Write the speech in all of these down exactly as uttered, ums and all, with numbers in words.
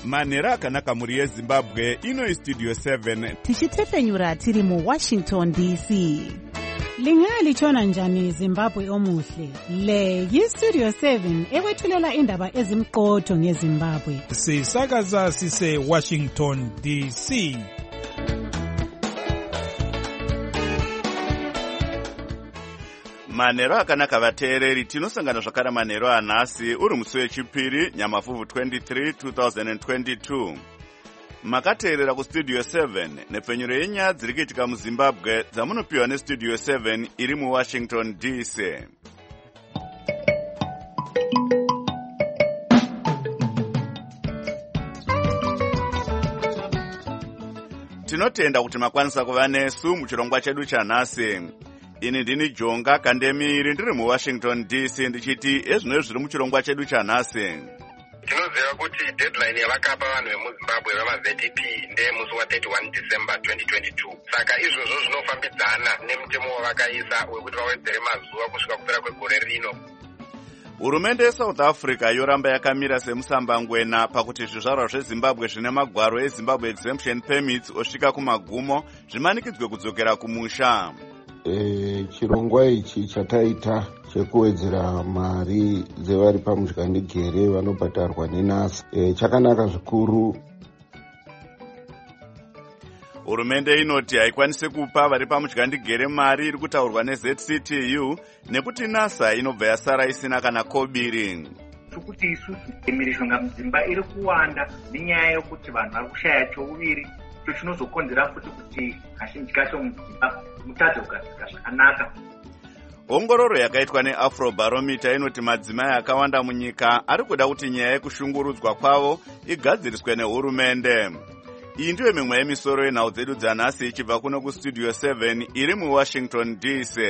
manhero akanaka muri yezimbabwe. Ino istudio seven tichitefenyura tiri muwashington D C. Lingalitshona njani Zimbabwe omuhle? Le yistudio seven ekwethulela indaba ezimqotho ngeZimbabwe. Sisakaza sise Washington D C. manhero akanaka vateereri, tinosangana zvakare manhero anhasi uri musi wechipiri nyamavhuvhu twenty-three twenty twenty-two. Makateerera kustudio seven nepfenyuro yenyaya dziri kuitika muZimbabwe dzamunopiwa nestudio seven iri muWashington D C. Tinotenda kuti makwanisa kuva nesu muchirongwa chedu chanhasi. Ini ndini Jonga Kandemiri ndiri muWashington D C ndichiti ezvino zviri muchirongwa chedu chanhasi. Tinoziva kuti deadline yavakapa vanhu vemuZimbabwe vama-V D P ndemusi wa31 December twenty twenty-two. Saka izvozvo zvinofambidzana nemutemo wavakaisa wekuti vawedzere mazuva kusvika kupera kwegore rino. Hurumende yeSouth Africa yoramba yakamira semusambangwena pakuti zvizvarwa zveZimbabwe zvine magwaro eZimbabwe exemption permits osvika kumagumo zvimanikidzwe kudzokera kumusha. E, chirongwa ichi chataita chekuwedzera mari dzevari pamudyandegere vanobhadharwa neNASA e, chakanaka zvikuru. Hurumende inoti haikwanisi kupa vari pamudyandegere mari iri kutaurwa neZ C T U nekuti NASA inobva yasara isina kana kobiri. Kuti isusu mishonga mudzimba iri kuwanda nenyaya yokuti vanhu vari kushaya chouviri, icho chinozokonzera futi kuti kazhinji kacho mudzimba mutadze kugadzika zvakanaka. Ongororo yakaitwa neAfrobarometer inoti madzimai akawanda munyika ari kuda kuti nyaya yekushungurudzwa kwavo igadziriswe nehurumende. Iyi ndiyo mimwe yemisoro yenhau dzedu dzanhasi ichibva kuno kustudio seven iri muWashington D C.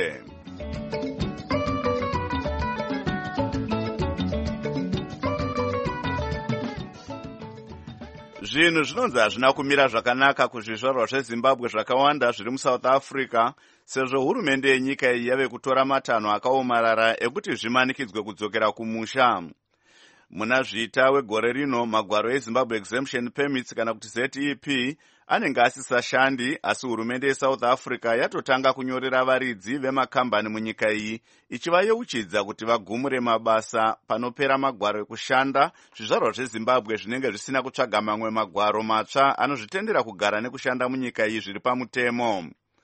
Zvinhu zvinonzi hazvina kumira zvakanaka kuzvizvarwa zveZimbabwe zvakawanda zviri muSouth Africa, sezvo hurumende yenyika iyi yave kutora matanho akaomarara ekuti zvimanikidzwe kudzokera kumusha. Muna zvita wegore rino magwaro eZimbabwe exemption permits kana kuti Z E P anenge asisashandi, asi hurumende yeSouth Africa yatotanga kunyorera varidzi vemakambani munyika iyi ichivayeuchidza kuti vagumure mabasa panopera magwaro ekushanda zvizvarwa zveZimbabwe zvinenge zvisina kutsvaga mamwe magwaro matsva anozvitendera kugara nekushanda munyika iyi zviri pamutemo.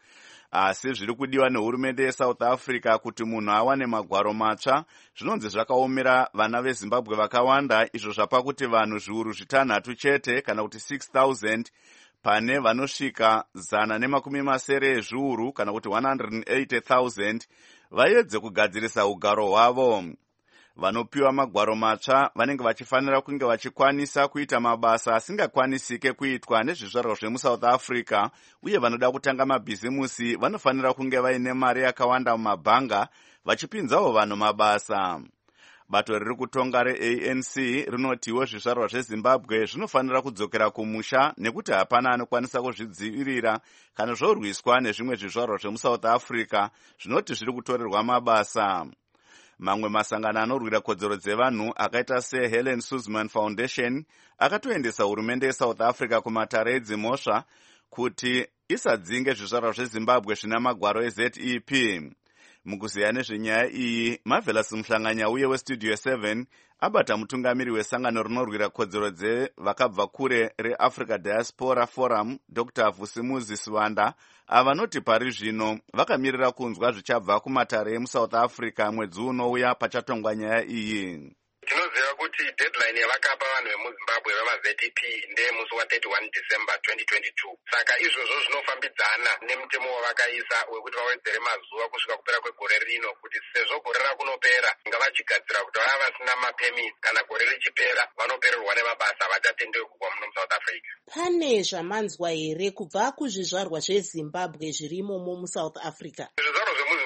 Asi zviri kudiwa nehurumende yeSouth Africa kuti munhu awane magwaro matsva zvinonzi zvakaomera vana veZimbabwe vakawanda, izvo zvapa kuti vanhu zviuru zvitanhatu chete kana kuti six thousand pane vanosvika zana nemakumi masere ezviuru kana kuti one hundred eighty thousand vaedze kugadzirisa ugaro hwavo. Vanopiwa magwaro matsva vanenge vachifanira kunge vachikwanisa kuita mabasa asingakwanisike kuitwa nezvizvarwa zvemuSouth Africa, uye vanoda kutanga mabhizimusi vanofanira kunge vaine mari yakawanda mumabhanga vachipinzawo vanhu mabasa. Bato riri kutonga reA N C rinotiwo zvizvarwa zveZimbabwe zvinofanira kudzokera kumusha nekuti hapana anokwanisa kuzvidzivirira kana zvorwiswa nezvimwe zvizvarwa zvemuSouth Africa zvinoti zviri kutorerwa mabasa. Mamwe masangano anorwira kodzero dzevanhu akaita seHelen Suzman Foundation akatoendesa hurumende yeSouth Africa kumatare edzimhosva kuti isadzinge zvizvarwa zveZimbabwe zvina magwaro eZ E P. Mukuziya nezvenyaya iyi, Marvelous Mhlanganya uye westudio seven abata mutungamiri wesangano rinorwira kodzero dzevakabva kure reAfrica Diaspora Forum Doctor Vusimuzi Swanda avanoti pari zvino vakamirira kunzwa zvichabva kumatare emuSouth Africa mwedzi unouya pachatongwa nyaya iyi. Tinoziva kuti deadline yavakapa vanhu vemuZimbabwe vama-V D P ndemusi wa31 December twenty twenty-two. Saka izvozvo zvinofambidzana nemutemo wavakaisa wekuti vawedzere mazuva kusvika kupera kwegore rino, kuti sezvo gore rakunopera ngavachigadzira kuti vaya vasina mapemiti kana gore richipera vanopererwa nemabasa vachatendewe kubva muno muSouth Africa. Pane zvamanzwa here kubva kuzvizvarwa zveZimbabwe zvirimo muSouth Africa? Zvizvarwa zvemuZimbabwe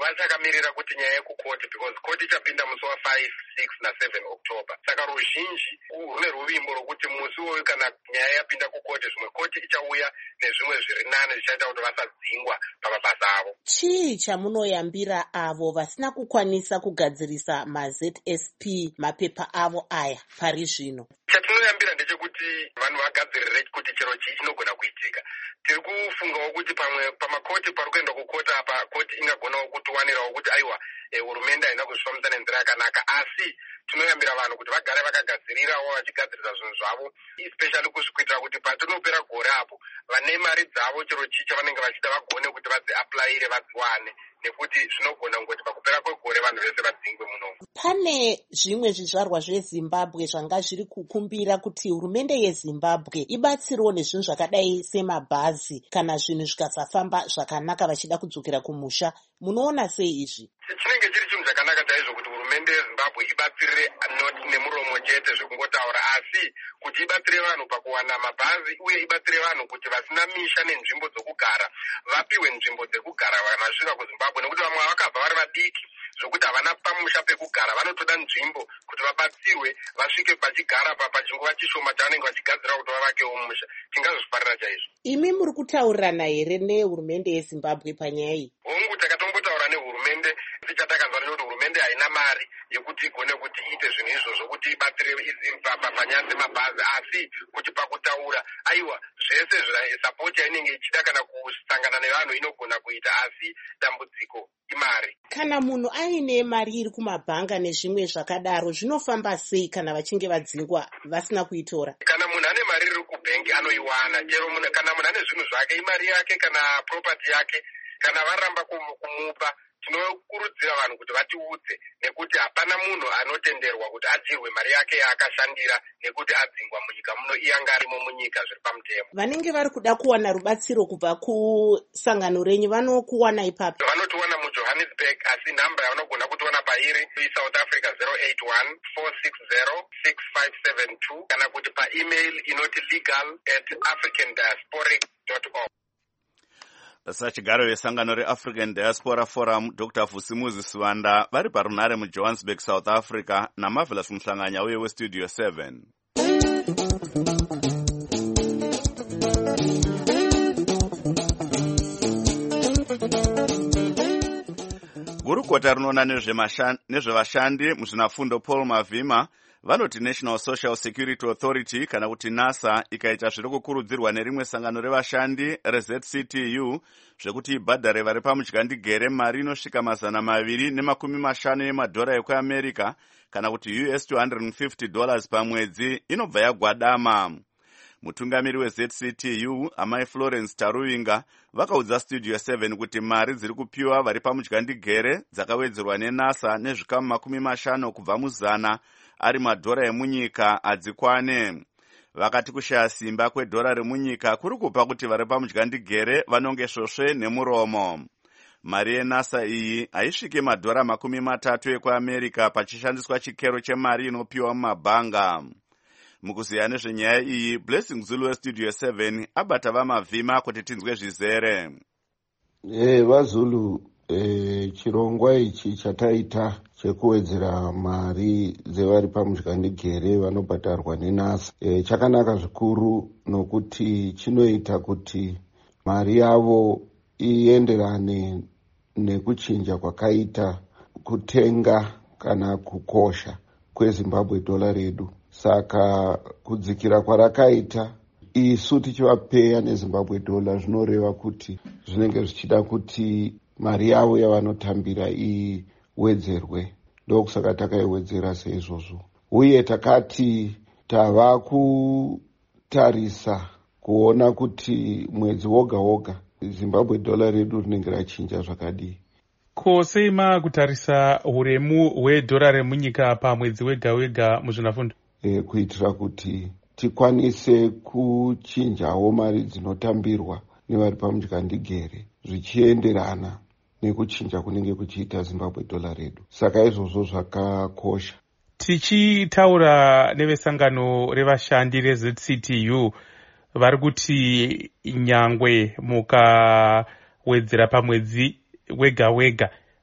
vachakamirira kuti nyaya yekukoti because koti ichapinda musi wa five six naseven october. Saka ruzhinji rune ruvimbo rokuti musi woyo kana nyaya yapinda kukoti zvimwe koti ichauya nezvimwe zviri nane zvichaita kuti vasadzingwa pamabasa avo. Chii chamunoyambira avo vasina kukwanisa kugadzirisa ma-Z S P mapepa avo aya pari zvino? Chatinoyambira ndechekuti vanhu vagadzirire kuti chero chii chinogona kuitika. Tiri kufungawo kuti pamwe pamakoti pari kuenda kukota apa koti ingagonawo kutiwanirawo kuti aiwa hurumende haina kuzvifambisa nenzira yakanaka, asi tinoyambira vanhu kuti vagare vakagadzirirawo vachigadzirisa zvinhu zvavo, especially kuzvikuitira kuti patinopera gore apo vane mari dzavo chero chii chavanenge vachida vagone kuti vadziaplayire vadziwane, nekuti zvinogona kungoti pakupera kwegore vanhu vese vadzingwe muno. Pane zvimwe zvizvarwa zveZimbabwe zvanga zviri kukumbira kuti hurumende yeZimbabwe ibatsirewo nezvinhu zvakadai semabhazi kana zvinhu zvikasafamba zvakanaka vachida kudzokera kumusha. Munoona sei izvi? Chinenge chiri chinhu chakanaka chaizvo kuti hurumende yeZimbabwe ibatsire not nemuromo chete zvekungotaura, asi kuti ibatsire vanhu pakuwana mabhazi uye ibatsire vanhu kuti vasina misha nenzvimbo dzokugara vapiwe nzvimbo dzekugara vanasvika kuZimbabwe, nekuti vamwe vakabva vari vadiki zvokuti havana pamusha pekugara, vanotoda nzvimbo kuti vabatsirwe vasvike pachigara pachinguva chishoma chavanenge vachigadzira kuti vavakewo musha. Tingazvifarira chaizvo. Imi muri kutaurirana here nehurumende yeZimbabwe panyaya iyi? Hongu takatombotaura nehurumende, tichatakazwa kuti hurumende haina mari yekuti igone kuti iite zvinhu izvozvo kuti ibatsire panyaya dzemabhazi, asi kuti pakutaura aiwa zvese sapoti yainenge ichida kana kusangana nevanhu inogona kuita, asi dambudziko imari. Kana munhu aine mari iri kumabhanga nezvimwe zvakadaro zvinofamba sei kana vachinge vadzingwa vasina kuitora? Kana munhu ane mari iri kubhengi anoiwana, chero kana munhu ane zvinhu zvake, imari yake kana property yake, kana varamba kumupa tinokurudzira vanhu kuti vatiudze, nekuti hapana munhu anotenderwa kuti adyirwe mari yake yaakashandira nekuti adzingwa munyika muno iyanga arimo munyika zviri pamutemo. Vanenge vari kuda kuwana rubatsiro kubva kusangano renyu vanokuwana ipapi? Vanotiwana muJohannesburg, asi nhamba yavanogona kutiwana pairi iSouth Africa zero eight one four six zero six five seven two kana kuti paemail inoti legal at african diasporic dot org. Sachigaro vesangano reAfrican Diaspora Forum Doctor Fusimuzi Swanda vari parunare muJohannesburg, South Africa naMarvelous Mhlanganya uye weStudio seven. Gurukota rinoona nezvevashandi muzvinafundo Paul Mavhima vanoti National Social Security Authority kana kuti NASA ikaita zviri kukurudzirwa nerimwe sangano revashandi reZ C T U zvekuti ibhadhare vari pamudyandigere mari inosvika mazana maviri nemakumi mashanu emadhora ekuAmerica kana kuti U S two hundred fifty dollars pamwedzi inobva yagwadama. Mutungamiri weZ C T U amai Florence Taruvinga vakaudza Studio seven kuti mari dziri kupiwa vari pamudyandigere dzakawedzerwa neNASA nezvikamu makumi mashanu kubva muzana ari madhora emunyika adzikwane. Vakati kushaya simba kwedhora remunyika kuri kupa kuti vari pamudyandigere vanonge svosve nemuromo. Mari yeNASA iyi haisvike madhora makumi matatu ekuAmerica pachishandiswa chikero chemari inopiwa mumabhanga. Mukuziya nezvenyaya iyi, Blessing Zulu weStudio seven abata vaMavhima kuti tinzwe zvizere. Eh vaZulu, eh chirongwa ichi chataita chekuwedzera mari dzevari pamudyandigere vanobhadharwa neNASA e, chakanaka zvikuru nokuti chinoita kuti mari yavo ienderane nekuchinja kwakaita kutenga kana kukosha kweZimbabwe dola redu. Saka kudzikira kwarakaita isu tichivapeya neZimbabwe dola zvinoreva kuti zvinenge zvichida kuti mari yavo yavanotambira iwedzerwe. Ndokusaka takaiwedzera seizvozvo. Uye takati tava kutarisa kuona kuti mwedzi woga woga Zimbabwe dola redu rinenge rachinja zvakadii. Kose ima kutarisa uremu hwedhora remunyika pamwedzi wega wega muzvinafundo? E, kuitira kuti tikwanise kuchinjawo mari dzinotambirwa nevari pamudyandigere zvichienderana nekuchinja kunenge kuchiita Zimbabwe dola redu. Saka izvozvo zvakakosha. Tichitaura nevesangano revashandi reZ C T U vari kuti nyangwe mukawedzera pamwedzi wega wega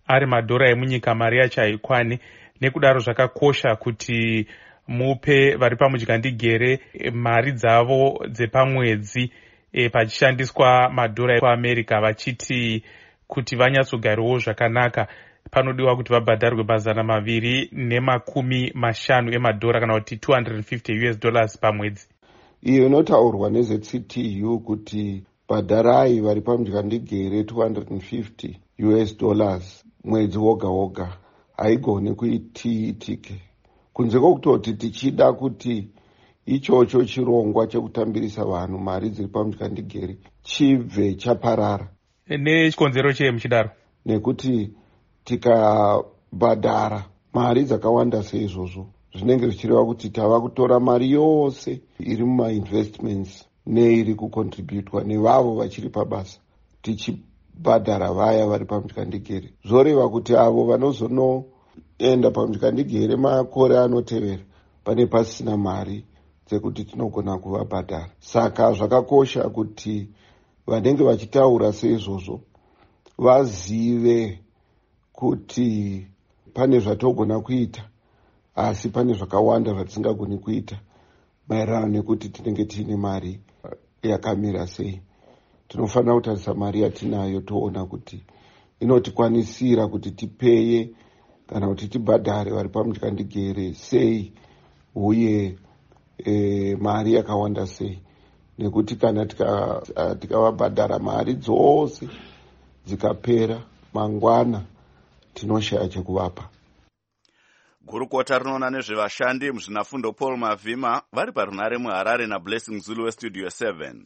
ari madhora emunyika mari yacho haikwane. Nekudaro zvakakosha kuti mupe vari pamudyandigere mari dzavo dzepamwedzi e, pachishandiswa madhora ekuamerica, vachiti kuti vanyatsogariwo zvakanaka panodiwa kuti vabhadharwe mazana maviri nemakumi mashanu emadhora kana kuti two hundred fifty US dollars pamwedzi. Iyo inotaurwa nezC T U kuti bhadharai vari pamudyandigere two hundred fifty US dollars mwedzi woga woga haigoni kuitike, kunze kwokutoti tichida kuti ichocho chirongwa chekutambirisa vanhu mari dziri pamudyandigere chibve chaparara. Nechikonzero cheye muchidaro? Nekuti tikabhadhara mari dzakawanda seizvozvo zvinenge zvichireva kuti tava kutora mari yose iri mumainvestments neiri kucontributwa nevavo vachiri pabasa tichibhadhara vaya vari pamudyandigere. Zvoreva kuti avo vanozonoenda pamudyandigere makore anotevera pane pasina mari dzekuti tinogona kuvabhadhara. Saka zvakakosha kuti vanenge vachitaura seizvozvo vazive kuti pane zvatogona kuita asi pane zvakawanda zvatisingagoni kuita maererano nekuti tinenge tiine mari yakamira sei. Tinofanira kutarisa mari yatinayo toona kuti inotikwanisira kuti tipeye kana kuti tibhadhare vari pamudyandigere sei uye e, mari yakawanda sei, nekuti kana tikavabhadhara tika mari dzose dzikapera mangwana tinoshaya chekuvapa. Gurukota rinoona nezvevashandi muzvinafundo Paul Mavhima vari parunare muHarare naBlessing Zulu weStudio seven.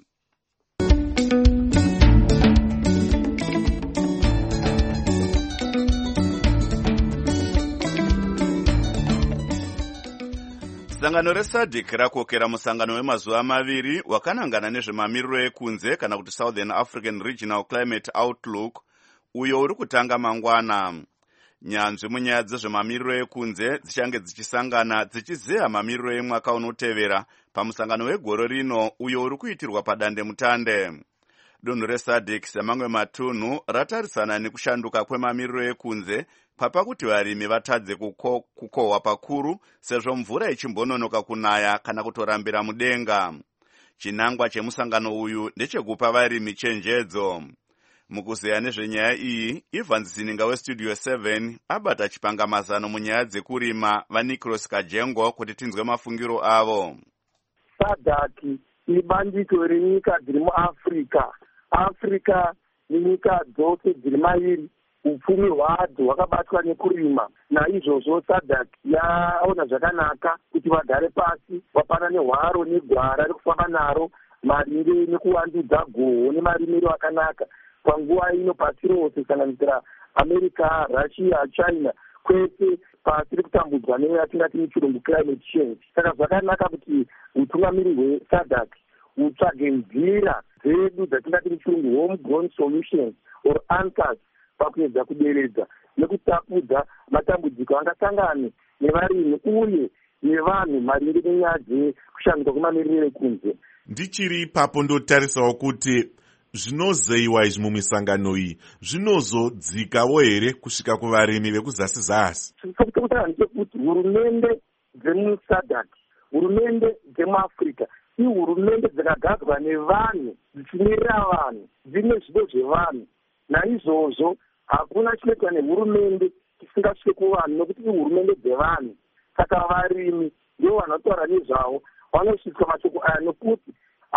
Sangano reSADC rakokera musangano wemazuva maviri wakanangana nezvemamiriro ekunze kana kuti Southern African Regional Climate Outlook uyo uri kutanga mangwana. Nyanzvi munyaya dzezvemamiriro ekunze dzichange dzichisangana dzichizeya mamiriro emwaka unotevera pamusangano wegore rino uyo uri kuitirwa padande mutande. Dunhu reSADC semamwe matunhu ratarisana nekushanduka kwemamiriro ekunze papa kuti varimi vatadze kuko, kukohwa pakuru sezvo mvura ichimbononoka kunaya kana kutorambira mudenga. Chinangwa chemusangano uyu ndechekupa varimi chenjedzo. Mukuzeya nezvenyaya iyi, Evans Zininga weStudio seven abata chipangamazano munyaya dzekurima vaNicholas Kajengo kuti tinzwe mafungiro avo. SADC ibandiko renyika dziri muAfrica. Africa nenyika dzose dziri mairi upfumi hwadzo hwakabatwa nekurima. Naizvozvo SADC yaona zvakanaka kuti vagare pasi vapanane hwaro negwara rekufamba naro maringe nekuwandudza goho nemarimiro akanaka panguva ino pasi rose kusanganisira America, Russia, China kwese pasi rekutambudzwa neyatingati muchirungu climate change. Saka zvakanaka kuti utungamiri hweSADC utsvage nzira dzedu dzatingati muchirungu home grown solutions or answers pakuedza kuderedza nekutapudza matambudziko angasangane nevarimi uye nevanhu maringe nenyaya dzekushanduka kwemamiriro ekunze. Ndichiri ipapo ndotarisawo kuti zvinozeyiwa izvi mumisangano iyi zvinozodzikawo here kusvika kuvarimi vekuzasi zasi. Chokutanga ndechekuti hurumende dzemuSADC, hurumende dzemuAfrica ihurumende dzakagadzwa nevanhu dzichimirira vanhu dzine zvido zvevanhu. Naizvozvo hakuna chinoitwa nehurumende chisingasvike kuvanhu nekuti ihurumende dzevanhu. Saka varimi ndivo vanotaura nezvavo vanosvitswa mashoko aya nekuti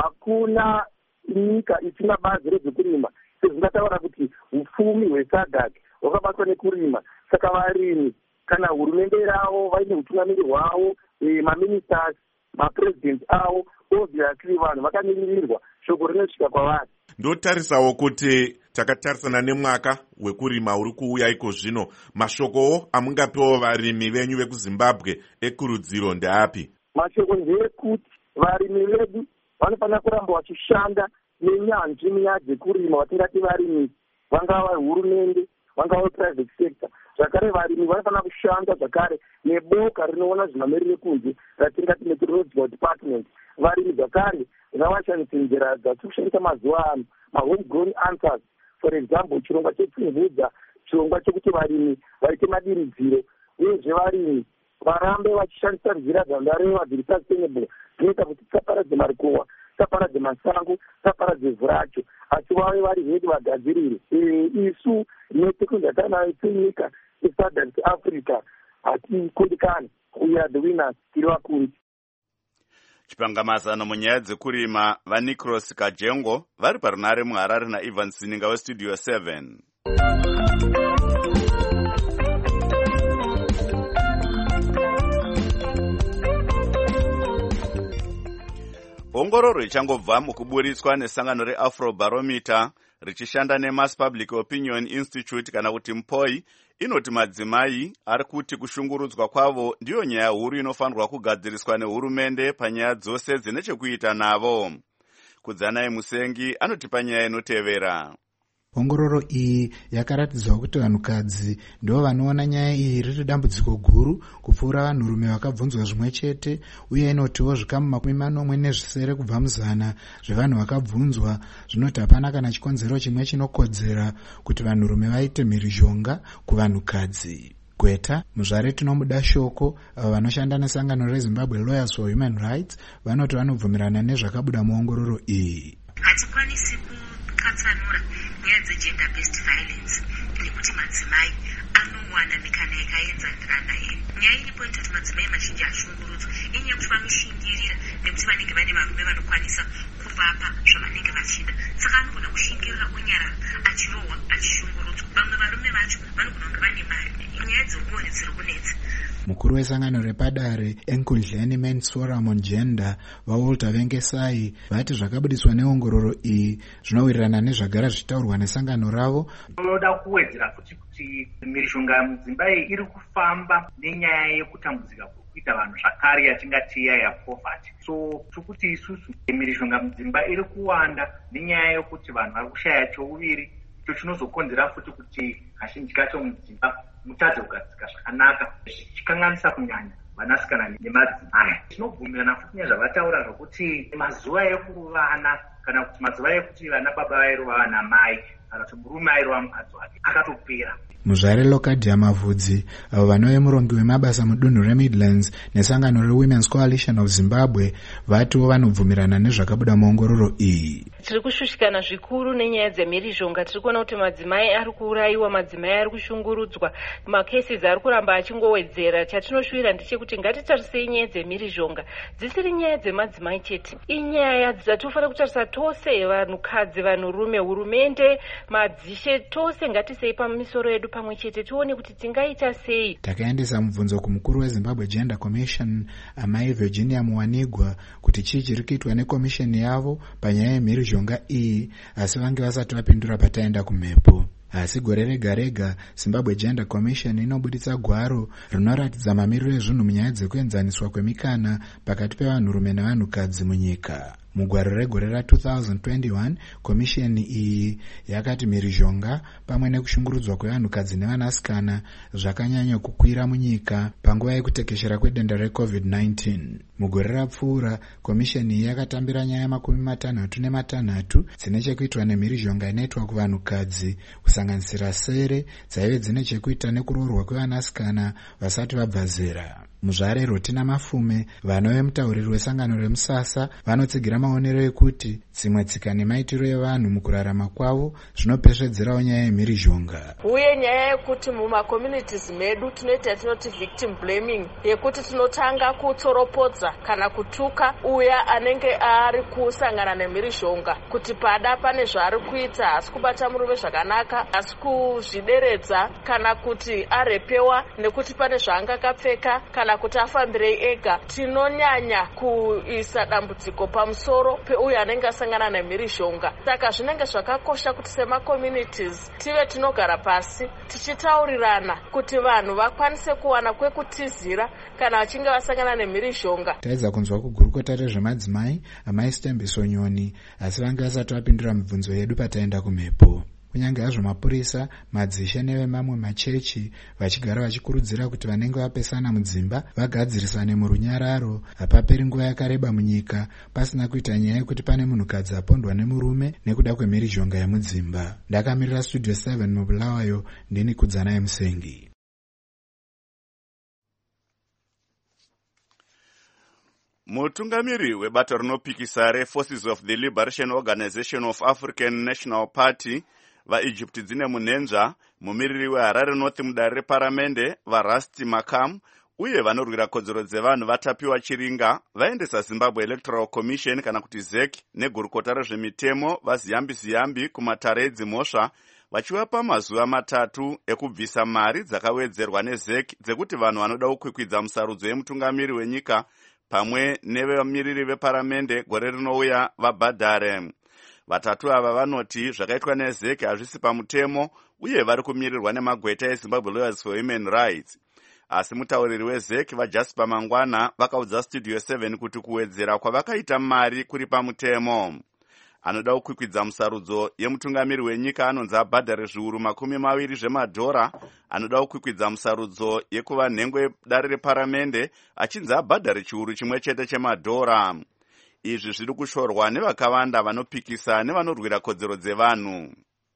hakuna nyika isina bazi rezvekurima sezvingataura kuti upfumi hweSADC hwakabatwa nekurima. Saka varimi kana hurumende yavo vaine utungamiri hwavo, e, maministers, mapresidents avo, obviously vanhu vakamiririrwa shoko rinosvika kwavari. Ndotarisawo kuti takatarisana nemwaka wekurima uri kuuya iko zvino, mashokowo amungapewo varimi venyu vekuZimbabwe ekurudziro ndeapi? Mashoko ndeyekuti varimi vedu vanofanira kuramba vachishanda nenyanzvi munyaya dzekurima vatingati varimi, vangava hurumende, vangava private sector. Zvakare varimi vanofanira kushanda zvakare neboka rinoona zvemamiriro ekunze ratingati meteorological department. Varimi zvakare ngavashandise nzira dzatiri kushandisa mazuva ano, mahome grown answers. For example, chirongwa chepfumvudza chirongwa chekuti varimi vaite madiridziro uyezve varimi varambe vachishandisa nzira dzandareva dziri sustainable dzinoita kuti tisaparadze marikowa, tisaparadze masango, tisaparadze ivhu racho, asi vave vari redu vagadzirire. Isu neteknoloji tanayo senyika yeSouthern Africa hatikundikani, we are the winners, tiri vakuru. Chipangamazano munyaya dzekurima vaNicros Kajengo vari parunare muHarare naIvan Sininga weStudio seven. Ongororo ichangobva mukuburitswa nesangano reAfrobarometer richishanda neMass Public Opinion Institute kana kuti MPOI inoti madzimai ari kuti kushungurudzwa kwavo ndiyo nyaya huru inofanirwa kugadziriswa nehurumende panyaya dzose dzine chekuita navo. Kudzanai Musengi anotipa nyaya inotevera. Ongororo iyi yakaratidza kuti vanhukadzi ndivo vanoona nyaya iyi riri dambudziko guru kupfuura vanhurume vakabvunzwa zvimwe chete, uye inotiwo zvikamu makumi manomwe nezvisere kubva muzana zvevanhu vakabvunzwa zvinoti hapana kana chikonzero chimwe chinokodzera kuti vanhurume vaite mhirizhonga kuvanhukadzi. Gweta muzvare tinomuda shoko avo vanoshanda nesangano reZimbabwe Lawyers for Human Rights vanoti vanobvumirana nezvakabuda muongororo iyi. Hatikwanisi kukatsanura nyaya dzegender based violence nekuti madzimai anowana mikana yakaenzanirana iri. Nyaya iripo inoti madzimai mazhinji ashungurudzwa inyaya kuti vanoshingirira nekuti vanenge vane varume vanokwanisa kuvapa zvavanenge vachida, saka anogona kushingirira unyarara achirohwa achishungurudzwa. Vamwe varume vacho vanogona kunge vane mari. Nyaya dzokuoni dziri kunetsa. Mukuru wesangano repadare Enkundleni Men's Forum on Gender vaWalter Vengesai vati zvakabudiswa neongororo iyi zvinowirirana nezvagara zvichitaurwa nesangano ravo. Tinoda kuwedzera kuti kuti mhirizhonga mudzimba iyi iri kufamba nenyaya yekutambudzika kuita vanhu zvakare yatingati ya poverty. So tikuti isusu mhirizhonga mudzimba iri kuwanda nenyaya yekuti vanhu vari kushaya chouviri, icho chinozokonzera futi kuti kazhinji kacho mudzimba mutadze kugadzika zvakanaka, zvichikanganisa kunyanya vanasikana nemadzimai. Tinobvumirana futi nezvavataura zvokuti mazuva ekuruvana kana kuti mazuva ekuti vana baba vairova vana mai kana kuti murume airova mukadzi wake akatopera. Muzvare Lokadia Mavhudzi avo vanove murongi wemabasa mudunhu reMidlands nesangano reWomen's Coalition of Zimbabwe vatiwo vanobvumirana nezvakabuda muongororo iyi. Tiri kushushikana zvikuru nenyaya dzemhirizhonga. Tiri kuona kuti madzimai ari kuurayiwa, madzimai ari kushungurudzwa, macases ari kuramba achingowedzera. Chatinoshuvira ndechekuti ngatitarisei nyaya dzemhirizhonga dzisiri nyaya dzemadzimai chete, inyaya dzatofanira kutarisa tose, vanhukadzi, vanhurume, hurumende, madzishe, tose ngatisei pamisoro yedu pamwe chete tione kuti tingaita sei. Takaendesa mubvunzo kumukuru weZimbabwe Gender Commission amai Virginia Muwanigwa kuti chii chiri kuitwa nekomisheni yavo panyaya yemhirizhonga iyi, asi vange vasati vapindura pataenda kumhepo. Asi gore rega rega Zimbabwe Gender Commission inobuditsa gwaro rinoratidza mamiriro ezvinhu munyaya dzekuenzaniswa kwemikana pakati pevanhurume nevanhukadzi munyika. Mugwaro regore ra two thousand twenty-one komisheni iyi yakati mhirizhonga pamwe nekushungurudzwa kwevanhukadzi nevanasikana zvakanyanya kukwira munyika panguva yekutekeshera kwedenda reCovid nineteen. Mugore rapfuura komisheni iyi yakatambira nyaya makumi matanhatu nematanhatu dzine chekuitwa nemhirizhonga inoitwa kuvanhukadzi, kusanganisira sere dzaive dzine chekuita nekuroorwa kwevanasikana vasati vabva zera. Muzvare Rotina Mafume vanove mutauriri wesangano remusasa vanotsigira maonero ekuti dzimwe tsika nemaitiro evanhu mukurarama kwavo zvinopesvedzerawo nyaya yemhirizhonga. Uye nyaya yekuti mumakommunities medu tinoita tinoti victim blaming, yekuti tinotanga kutsoropodza kana kutuka uya anenge ari kusangana nemhirizhonga kuti pada pane zvaari kuita hasi kubata murume zvakanaka, hasi kuzvideredza, kana kuti arepewa nekuti pane zvaangakapfeka, kana kuti afambirei ega. Tinonyanya kuisa dambudziko pamusoro peuyo anenge asangana nemhirizhonga. Saka zvinenge zvakakosha kuti sema communities tive tinogara pasi tichitaurirana kuti vanhu vakwanise kuwana kwekutizira kana vachinge vasangana nemhirizhonga. Taedza kunzwa kugurukota rezvemadzimai amai Stembiso Nyoni, asi vange vasati vapindura mibvunzo yedu pataenda kumhepo. kunyange hazvo mapurisa, madzishe nevemamwe machechi vachigara vachikurudzira kuti vanenge vapesana mudzimba vagadzirisane murunyararo. Hapaperi nguva yakareba munyika pasina kuita nyaya yekuti pane munhukadzi apondwa nemurume nekuda kwemhirizhonga yemudzimba. Ndakamirira Studio seven mubulawayo, ndini Kudzanai Musengi. Mutungamiri webato rinopikisa reForces of the Liberation Organization of African National Party vaEgypt dzine munhenza, mumiriri weHarare North mudare reparamende vaRusty Makam uye vanorwira kodzero dzevanhu vatapiwa chiringa vaendesa Zimbabwe Electoral Commission kana kuti Z E C negurukota rezvemitemo vaZiyambi Ziyambi kumatare edzimhosva vachivapa mazuva matatu ekubvisa mari dzakawedzerwa neZ E C dzekuti vanhu vanoda kukwikwidza musarudzo yemutungamiri wenyika pamwe nevamiriri veparamende gore rinouya vabhadhare. Vatatu ava vanoti zvakaitwa neZ E C hazvisi pamutemo uye vari kumirirwa nemagweta eZimbabwe Lawyers for Human Rights. Asi mutauriri weZ E C vaJasper Mangwana vakaudza Studio seven kuti kuwedzera kwavakaita mari kuri pamutemo. Anoda kukwikwidza musarudzo yemutungamiri wenyika anonzi abhadhare zviuru makumi maviri zvemadhora. Anoda kukwikwidza musarudzo yekuva nhengwe dare reparamende achinzi abhadhare chiuru chimwe chete chemadhora. Izvi zviri kushorwa nevakawanda vanopikisa nevanorwira kodzero dzevanhu.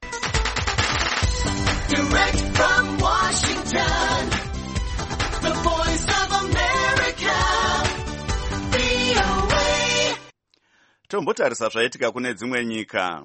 Direct from Washington, the voice of America, V O A. Tombotarisa zvaitika kune dzimwe nyika.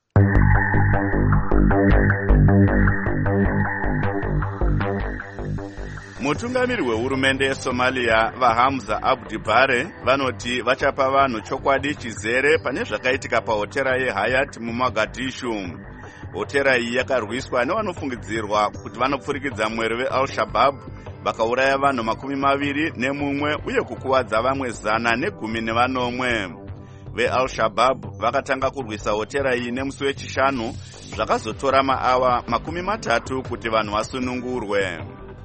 Mutungamiri wehurumende yeSomalia vaHamza Abdi Bare vanoti vachapa vanhu chokwadi chizere pane zvakaitika pahotera yeHayat muMogadishu. Hotera iyi yakarwiswa nevanofungidzirwa kuti vanopfurikidza mwero veAl-Shabaab vakauraya vanhu makumi maviri nemumwe uye kukuwadza vamwe zana negumi nevanomwe. VeAl-Shabaab vakatanga kurwisa hotera iyi nemusi wechishanu, zvakazotora maawa makumi matatu kuti vanhu vasunungurwe.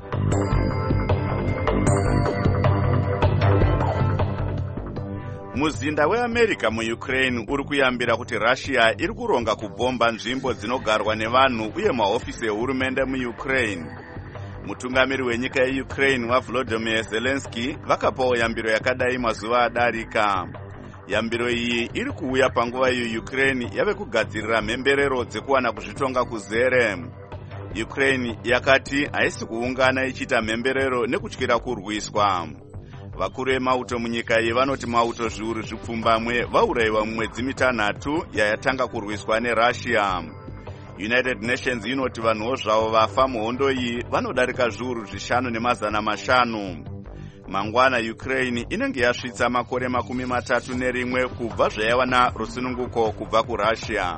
Muzinda weAmerica muUkraine uri kuyambira kuti Russia iri kuronga kubhomba nzvimbo dzinogarwa nevanhu uye mahofisi ehurumende muUkraine. Mutungamiri wenyika yeUkraine waVolodymyr Zelensky vakapawo yambiro yakadai mazuva adarika. Yambiro iyi iri kuuya panguva iyo Ukraine yave kugadzirira mhemberero dzekuwana kuzvitonga kuzere. Ukraine yakati haisi kuungana ichiita mhemberero nekutyira kurwiswa. Vakuru vemauto munyika iyi vanoti mauto zviuru zvipfumbamwe vaurayiwa mumwedzi mitanhatu yayatanga kurwiswa neRussia. United Nations inoti vanhuwo zvavo vafa muhondo iyi vanodarika zviuru zvishanu nemazana mashanu. Mangwana Ukraine inenge yasvitsa makore makumi matatu nerimwe kubva zvayawana rusununguko kubva kuRussia.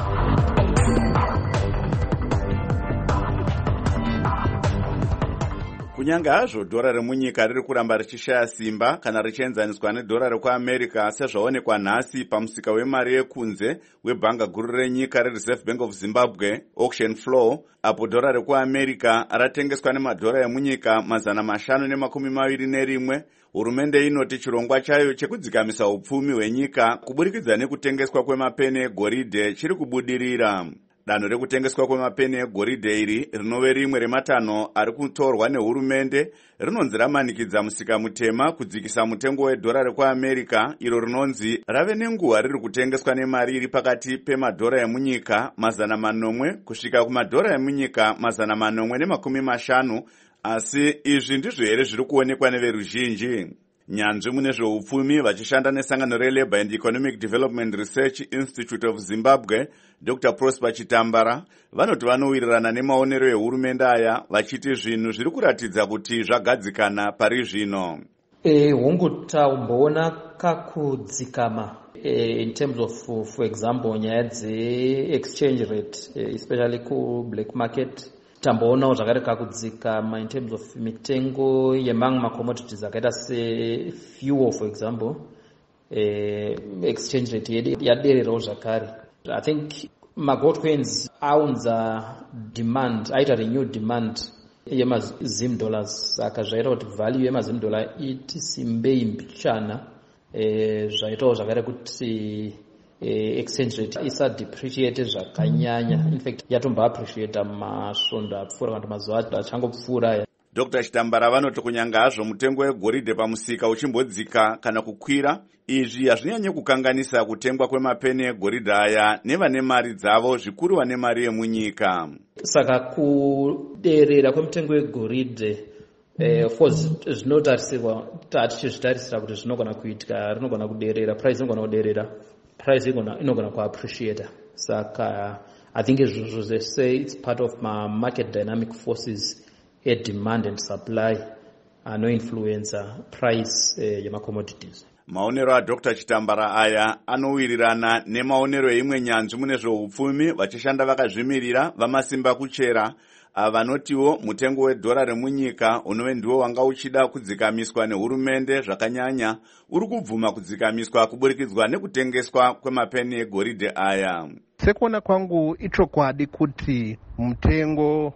Kunyange hazvo dhora remunyika riri kuramba richishaya simba kana richienzaniswa nedhora rekuAmerica sezvaonekwa nhasi pamusika wemari yekunze webhanga guru renyika reReserve Bank of Zimbabwe auction floor, apo dhora rekuAmerica ratengeswa nemadhora emunyika mazana mashanu nemakumi maviri nerimwe. Hurumende inoti chirongwa chayo chekudzikamisa upfumi hwenyika kuburikidza nekutengeswa kwemapeni egoridhe chiri kubudirira. Danho rekutengeswa kwemapeni egoridhe iri rinove rimwe rematanho ari kutorwa nehurumende rinonzi ramanikidza musika mutema kudzikisa mutengo wedhora rekuAmerica iro rinonzi rave nenguva riri kutengeswa nemari iri pakati pemadhora emunyika mazana manomwe kusvika kumadhora emunyika mazana manomwe nemakumi mashanu. Asi izvi ndizvo here zviri kuonekwa neveruzhinji. Nyanzvi mune zveupfumi vachishanda nesangano reLabour and Economic Development Research Institute of Zimbabwe Doctor Prosper Chitambara vanoti vanowirirana nemaonero ehurumende aya vachiti zvinhu zviri kuratidza kuti zvagadzikana pari zvino. Hungutamboona kakudzikama in terms of, for example, nyaya dze-exchange rate, especially ku black market. Tamboonawo zvakare kakudzikama in terms of mitengo yemamwe macommodities akaita sefuel, for example. Uh, exchange rate yadererawo zvakare. I think magold coins aunza demand, aita renewed demand yemazim dollars, saka zvaita kuti value yemazim dollar iti simbei mbichana. E, zvaitawo zvakare kuti eh, exchange rate isadepreciate zvakanyanya. In fact yatombaappreciate masvondo apfuura kana kuti mazuva achangopfuura. Dr Chitambara vanoti kunyanga hazvo mutengo wegoridhe pamusika uchimbodzika kana kukwira, izvi hazvinyanye kukanganisa kutengwa kwemapeni egoridhe aya nevane mari dzavo, zvikuru vane mari yemunyika. Saka kuderera kwemutengo wegoridhe eh, of course zvinotarisirwa tichizvitarisira kuti zvinogona kuitika, rinogona kuderera, price inogona kuderera, price inogona kuappreciate. Saka I think as they say, it's part of my market dynamic forces, a demand and supply, uh, no influencer price uh, yema commodities. Maonero a Doctor Chitambara aya anowirirana nemaonero eimwe nyanzvi mune zveupfumi vachishanda vakazvimirira vamasimba kuchera, vanotiwo mutengo wedhora remunyika unove ndiwo wanga uchida kudzikamiswa nehurumende zvakanyanya uri kubvuma kudzikamiswa kuburikidza nekutengeswa kwemapeni egoridhe aya. Sekuona kwangu ichokwadi kuti mutengo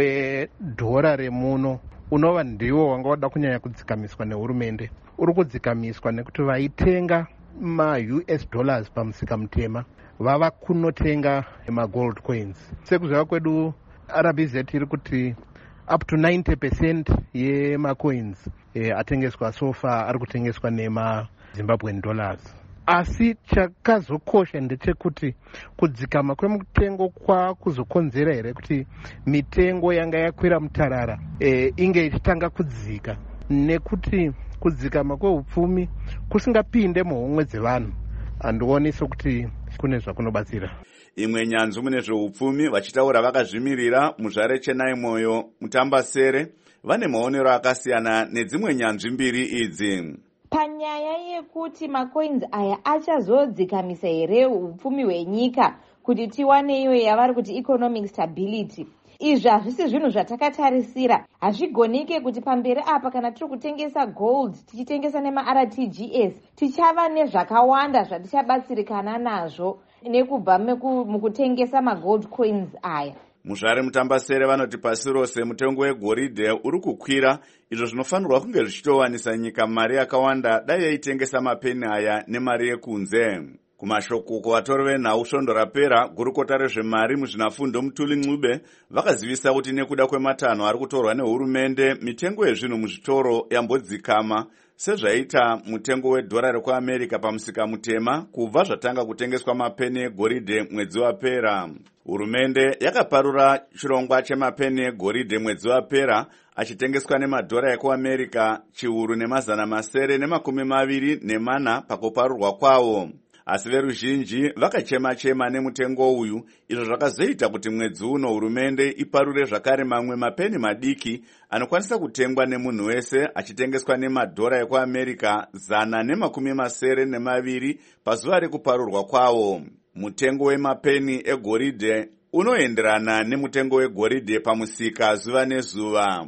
wedhora remuno unova ndiwo wanga wada kunyanya kudzikamiswa nehurumende. Uri kudzikamiswa nekuti vaitenga ma-U S dollars pamusika mutema vava kunotenga ma-gold coins. Sekuziva kwedu R B Z iri kuti up to ninety percent yema-coins e, atengeswa sofa ari kutengeswa nema-Zimbabwean dollars. Asi chakazokosha ndechekuti kudzikama kwemutengo kwakuzokonzera here kuti mitengo yanga yakwira mutarara e, inge ichitanga kudzika, nekuti kudzikama kweupfumi kusingapinde muhomwe dzevanhu handioni sokuti kune zvakunobatsira. Imwe nyanzvi mune zveupfumi vachitaura vakazvimirira muZvare Chenai Moyo Mutambasere vane maonero akasiyana nedzimwe nyanzvi mbiri idzi. Panyaya yekuti macoins aya achazodzikamisa here upfumi hwenyika kuti tiwane iyo yavari kuti economic stability, izvi hazvisi zvinhu zvatakatarisira. Hazvigonike kuti pamberi apa kana tiri kutengesa gold tichitengesa nema-R T G S tichava nezvakawanda zvatichabatsirikana nazvo nekubva mukutengesa magold coins aya. Muzvare Mutambasere vanoti pasi rose mutengo wegoridhe uri kukwira, izvo zvinofanirwa kunge zvichitowanisa nyika mari yakawanda dai yaitengesa mapeni aya nemari yekunze. Kumashoko kuvatori venhau svondo rapera, gurukota rezvemari muzvinafundo Mutuli Ncube vakazivisa kuti nekuda kwematanho ari kutorwa nehurumende mitengo yezvinhu muzvitoro yambodzikama sezvaita mutengo wedhora rekuAmerica pamusika mutema kubva zvatanga kutengeswa mapeni egoridhe mwedzi wapera. Hurumende yakaparura chirongwa chemapeni egoridhe mwedzi wapera achitengeswa nemadhora ekuAmerica chiuru nemazana masere nemakumi maviri nemana pakuparurwa kwawo. Asi veruzhinji vakachema-chema nemutengo uyu, izvo zvakazoita kuti mwedzi uno hurumende iparure zvakare mamwe mapeni madiki anokwanisa kutengwa nemunhu wese achitengeswa nemadhora ekuAmerica zana nemakumi masere nemaviri pazuva rekuparurwa kwawo. Mutengo wemapeni egoridhe unoenderana nemutengo wegoridhe pamusika zuva nezuva.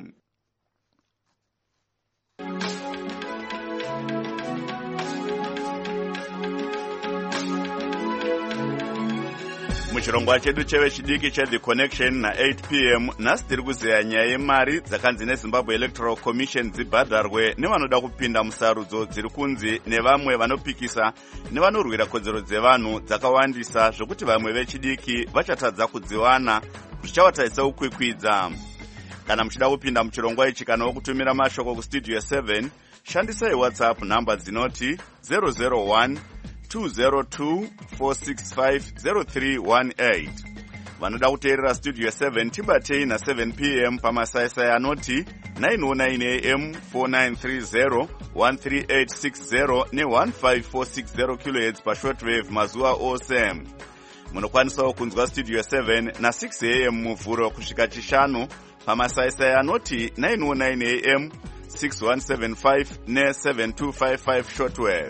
Muchirongwa chedu cheve chidiki cheThe Connection na eight p m nhasi tiri kuzeya nyaya yemari dzakanzi neZimbabwe Electoral Commission dzibhadharwe nevanoda kupinda musarudzo dziri kunzi nevamwe vanopikisa nevanorwira kodzero dzevanhu dzakawandisa zvokuti vamwe vechidiki vachatadza kudziwana zvichawataisa ukwikwidza. Kana muchida kupinda muchirongwa ichi kana wokutumira mashoko kustudio seven, shandisai WhatsApp namba dzinoti zero zero one two zero two four six five zero three one eight. Vanoda kuteerera Studio seven tibatei na seven p m pamasaisai anoti nine oh nine a m four nine three zero one three eight six zero ne one five four six zero kilohertz pashortwave mazuva ose. Munokwanisawo kunzwa Studio seven na six a m muvhuro kusvika chishanu pamasaisai anoti nine oh nine a m six one seven five ne seven two five five shortwave.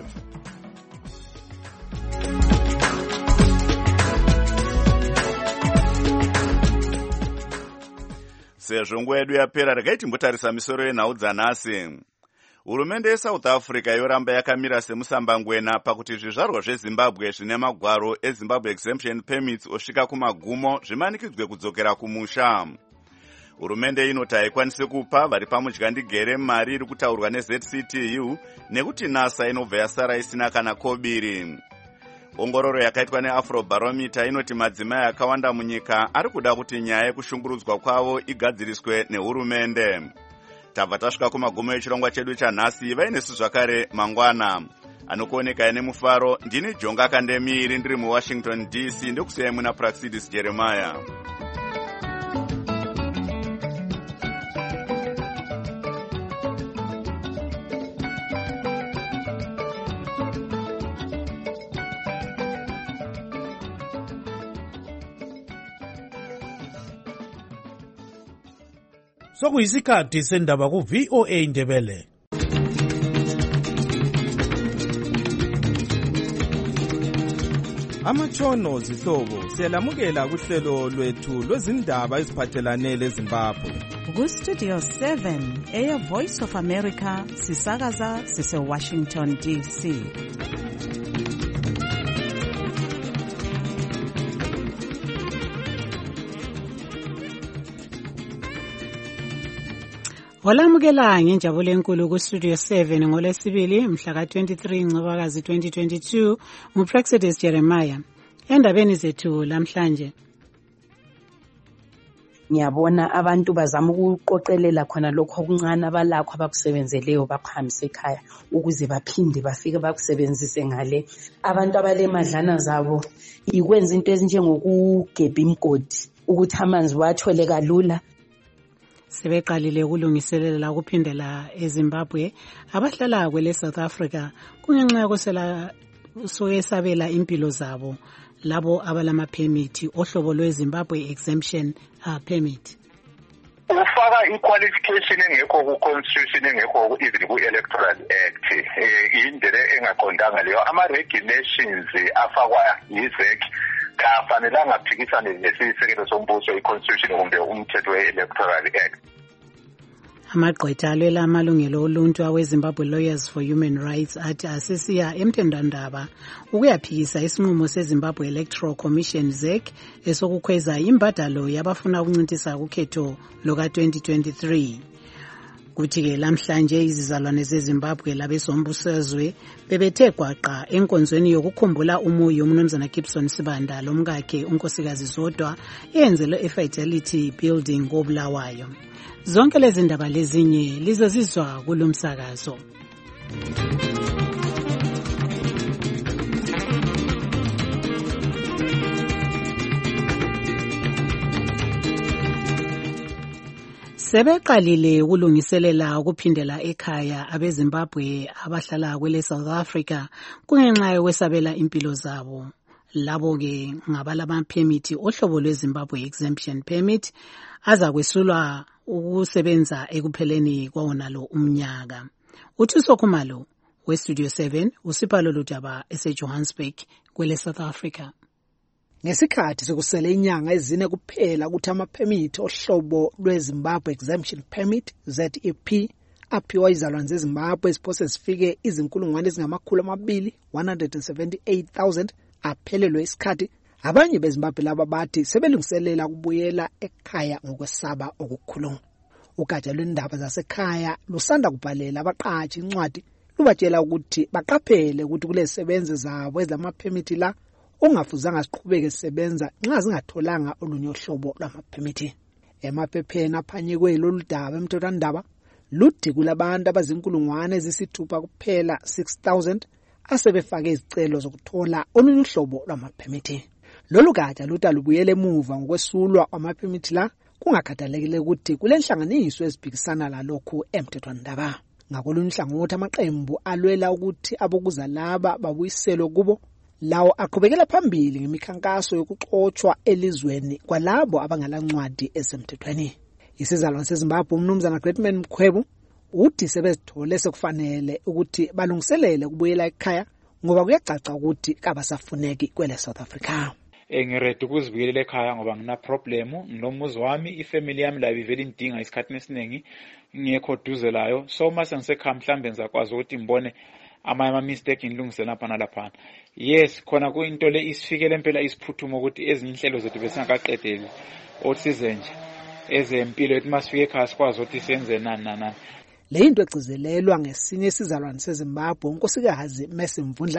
Sezvo nguva yedu yapera, regai timbotarisa misoro yenhau dzanhasi. Hurumende yeSouth Africa yoramba yakamira semusambangwena pakuti zvizvarwa zveZimbabwe zvine magwaro eZimbabwe Exemption Permits osvika kumagumo zvimanikidzwe kudzokera kumusha. Hurumende inoti haikwanisi kupa vari pamudyandigere mari iri kutaurwa neZ C T U nekuti NASA inobva yasara isina kana kobiri. ongororo yakaitwa neafrobarometer inoti madzimai akawanda munyika ari kuda kuti nyaya yekushungurudzwa kwavo igadziriswe nehurumende. tabva tasvika kumagumo echirongwa chedu chanhasi. vainesu zvakare mangwana anokuoneka nemufaro. ndini jonga kandemiri ndiri muwashington D C ndokusiyai muna Praxidis Jeremiah. sokuyisikhathi sendaba ku V O A Ndebele. Amatshono zihlobo siyalamukela kuhlelo lwethu lwezindaba eziphathelane leZimbabwe. Ku Studio seven eya Voice of America sisakaza sise Washington D C. Olamukela ngenjabulo enkulu ku Studio seven ngolesibili mhla ka twenty-three Ncwabakazi twenty twenty-two nguPraxidis Jeremiah. Endabeni zethu lamhlanje ngiyabona abantu bazama ukuqoqelela khona lokho okuncane abalakho abakusebenzeleyo bakuhambise ekhaya ukuze baphinde bafike bakusebenzise ngale. Abantu abalemadlana zabo ikwenza into ezinjengokugebha imgodi ukuthi amanzi wathole kalula. Sebeqalile ukulungiselela ukuphindela eZimbabwe abahlala kwele South Africa kungenxa yokusela soyesabela impilo zabo labo abalama permit ohlobo lweZimbabwe exemption uh, permit. Ufaka i-qualification engekho ku-constitution engekho even ku-electoral act indlela engaqondanga leyo. Ama-regulations afakwa yi-Z E C kafanelanga aphikisane nesisekelo sombuso i-constitution kumbe umthetho we-electoral act. Amagqwetha alwela amalungelo oluntu aweZimbabwe Lawyers for Human Rights athi asesiya emthendandaba ukuyaphikisa isinqumo seZimbabwe Electoral Commission Z E C esokukhweza imbadalo yabafuna ukuncintisa ukhetho loka twenty twenty-three. Kuthi-ke lamhlanje izizalwane zeZimbabwe labezombusazwe bebethe gwaqa enkonzweni yokukhumbula umuyo uMnumzana Gibson Sibanda lomkakhe unkosikazi Zodwa eyenzelwe eFidelity Building koBulawayo. Zonke lezi ndaba lezinye lizozizwa kulomsakazo. Sebeqalile ukulungiselela ukuphindela ekhaya abeZimbabwe abahlala kwele South Africa kungenxa yokwesabela impilo zabo. Labo ke ngabalama permit ohlobo lweZimbabwe exemption permit azakwesulwa ukusebenza ekupheleni kwawona lo umnyaka. Uthuso Khumalo we Studio seven usipalo lodaba eseJohannesburg kwele South Africa. Ngesikhathi sokusele inyanga ezine kuphela ukuthi ama-permit ohlobo lweZimbabwe exemption permit Z E P aphiwa izalwane zeZimbabwe ziphose zifike izinkulungwane ezingamakhulu amabili one hundred seventy-eight thousand aphelelwe isikhathi, abanye beZimbabwe laba bathi sebelungiselela kubuyela ekhaya ngokwesaba okukhulu. Ugatsha lwendaba zasekhaya lusanda kubhalela abaqashi incwadi lubatshela ukuthi baqaphele ukuthi kulezisebenzi zabo ezama-permit la ungafuzanga siqhubeke sisebenza nxa zingatholanga olunye uhlobo lwama-permit. Emaphepheni aphanyekwe lolu daba emthethwandaba luthi kulabantu abazinkulungwane ezisithupha kuphela six thousand asebefake izicelo zokuthola olunye uhlobo lwama-permit. Lolu gatsha luthi alubuyele emuva ngokwesulwa kwama-permit la kungakhathalekile ukuthi kulenhlanganiso eziphikisana lalokhu emthethwandaba. Ngakolunye uhlangothi amaqembu alwela ukuthi abokuza laba babuyiselwe kubo lawo aqhubekela phambili ngemikhankaso yokuxoxwa elizweni kwalabo abangalancwadi esemthethweni. Isizalwane seZimbabwe uMnumzana Greatman Mkhwebu uthi sebezithole sekufanele ukuthi balungiselele ukubuyela ekhaya ngoba kuyacaca ukuthi kabasafuneki kwele South Africa. Engirede ukuzibuyela ekhaya ngoba ngina problem nginomuzi wami, ifamily yami la ivele indinga isikhathi esiningi ngekho duze layo, so mase ngisekhaya mhlambe ngizakwazi ukuthi ngibone ama mistake ngilungise lapha nalapha. Yes, khona kuyinto le isifikele impela isiphuthumo ukuthi ezinye inhlelo zethu besingaqedeli otsize nje ezempilo ethi masifike ekhaya sikwazi ukuthi senze nani nani. Le into egcizelelwa ngesinye isizalwane seZimbabwe unkosikazi Messi Mvundla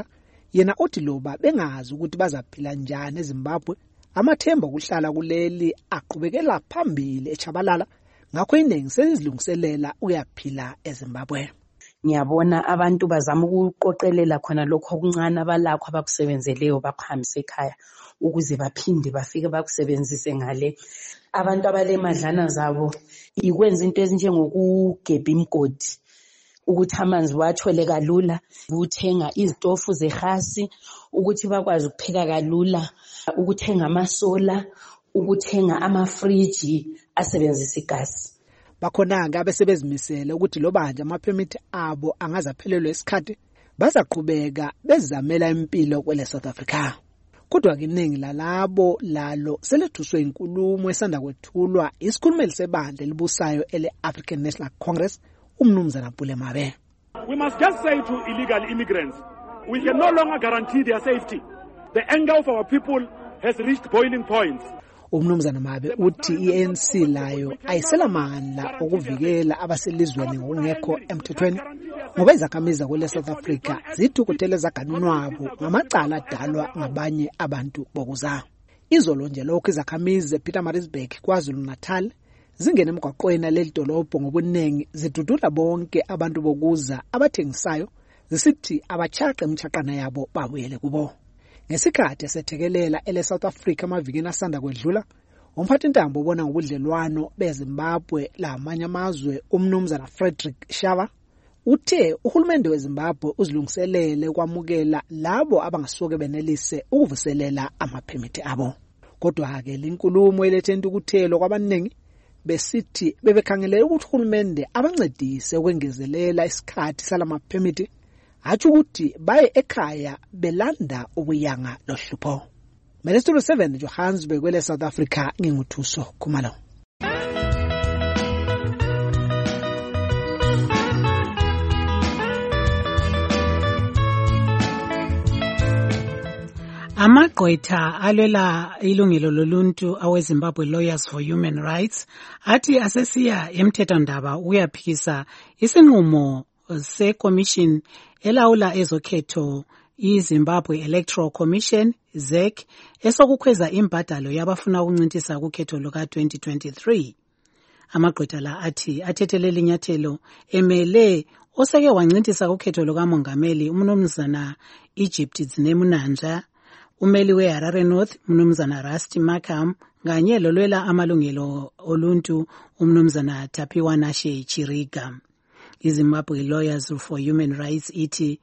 yena uthi loba bengazi ukuthi bazaphila njani eZimbabwe amathemba okuhlala kuleli aqhubekela phambili echabalala ngakho iningi selizilungiselela uyaphila eZimbabwe. Ngiyabona abantu bazama ukuqoqelela khona lokho okuncane abalakho abakusebenzeleyo bakuhambise ekhaya ukuze baphinde bafike bakusebenzise ngale. Abantu abalemadlana zabo ikwenza into ezinjengokugebha imgodi ukuthi amanzi wathole kalula, ukuthenga izitofu zehasi, ukuthi bakwazi ukupheka kalula, ukuthenga amasola, ukuthenga amafriji asebenzisa igasi. Bakhona-ke abesebezimisele ukuthi loba nje amaphemithi abo angazaphelelwa isikhathi bazaqhubeka bezamela impilo kwele South Africa. Kodwa kiningi lalabo lalo selethuswe inkulumo esanda kwethulwa isikhulumeli sebandla elibusayo ele African National Congress umnumzana Mpule Mabe. We must just say to illegal immigrants, we can no longer guarantee their safety. The anger of our people has reached boiling points. Umnumzana Mabe uthi I N C layo ayiselamandla okuvikela abaselizweni ngokungekho emthethweni ngoba izakhamizi kwele South Africa zithukutele zaganunwabo ngamacala adalwa ngabanye abantu bokuza. Izolo nje lokho izakhamizi ePietermaritzburg KwaZulu Natal zingene emgwaqweni leli dolobho ngobuningi zidudula bonke abantu bokuza abathengisayo zisithi abachaqe emchaqana yabo babuyele kubo. Ngesikhathi esethekelela ele South Africa amavikini asanda kwedlula umphathi ntambo ubona ngobudlelwano beZimbabwe lamanye amazwe umnumzana Frederick Shava uthe uhulumende weZimbabwe uzilungiselele kwamukela labo abangasoke benelise ukuvuselela amaphemithi abo. Kodwa ke linkulumo elethe intukuthelo kwabaningi besithi bebekhangele ukuthi uhulumende abancedise ukwengezelela isikhathi salamaphemithi athi ukuthi baye ekhaya belanda ubuyanga lohlupho. Melestulu seven Johannesburg kwele South Africa nginguthuso Khumalo. Amagqwetha alwela ilungelo loluntu aweZimbabwe Lawyers for Human Rights athi asesiya emthethwandaba uyaphikisa isinqumo se-commission elawula ezokhetho iZimbabwe Electoral Commission Z E C esokukhweza imbadalo yabafuna ukuncintisa kukhetho luka twenty twenty-three. Amagqwetha la athi athethelela inyathelo emele oseke wancintisa kukhetho lukamongameli umnumzana Egypt Zinemunanja, umeli weHarare North umnumzana Rusty Markham kanye lolwela amalungelo oluntu umnumzana Tapiwa Nashe Chiriga. iZimbabwe Lawyers for Human Rights ithi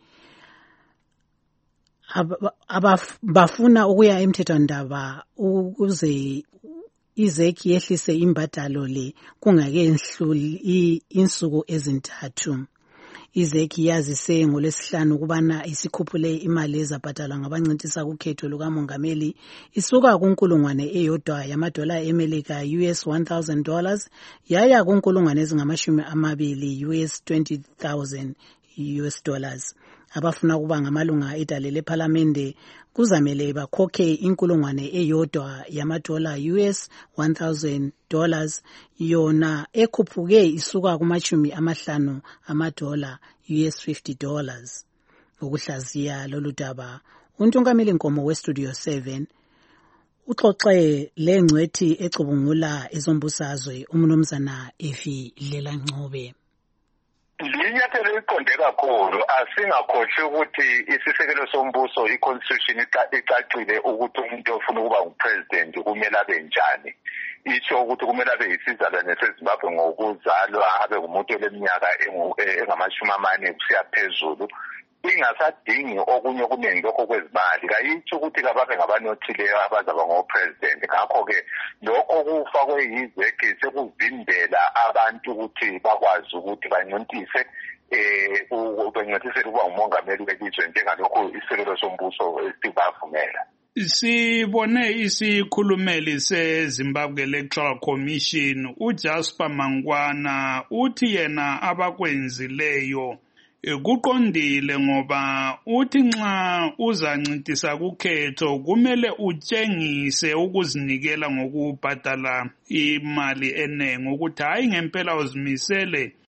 abafuna ukuya emthethwandaba ukuze izeki yehlise imbadalo le kungakenhluli insuku ezintathu. Izeki yazise ngolesihlanu ukubana isikhuphule imali ezabhadalwa ngabancintisa kukhetho lukamongameli isuka kunkulungwane eyodwa yamadola eMelika U S one thousand dollars yaya kunkulungwane ezingamashumi amabili U S twenty thousand U S dollars. Abafuna kuba ngamalunga edale lePhalamende kuzamele bakhokhe inkulungwane eyodwa yamadola U S one thousand dollars yona ekhuphuke isuka kumashumi amahlanu amadola U S fifty dollars. Ukuhlaziya lolu daba untungameli Nkomo weStudio seven uxoxe lengcwethi ecubungula ezombusazwe umnumzana Efi Lelancobe. Linyathelo eliqonde kakhulu asingakhohlwa ukuthi isisekelo sombuso iconstitution icacile ukuthi umuntu ofuna ukuba ngupresident kumele abe njani. Isho ukuthi kumele abe yisizalwane seZimbabwe ngokuzalwa abe ngumuntu oleminyaka engamashumi amane kusiya phezulu. Ingasadingi okunye okuningi lokho kwezimali kayitsho ukuthi kababe ngabanothileyo abazaba ngopresident. Ngakho-ke lokho kufakwe yizeki sekuvimbela abantu ukuthi bakwazi ukuthi banyontise um banyonthisele ukuba ngumongameli welizwe njengalokho isekelo sombuso esibavumela. Sibone isikhulumeli seZimbabwe Electoral Commission uJasper Mangwana uthi yena abakwenzileyo kuqondile ngoba uthi nxa uzancintisa kukhetho kumele utshengise ukuzinikela ngokubhadala imali enengi ukuthi hayi ngempela uzimisele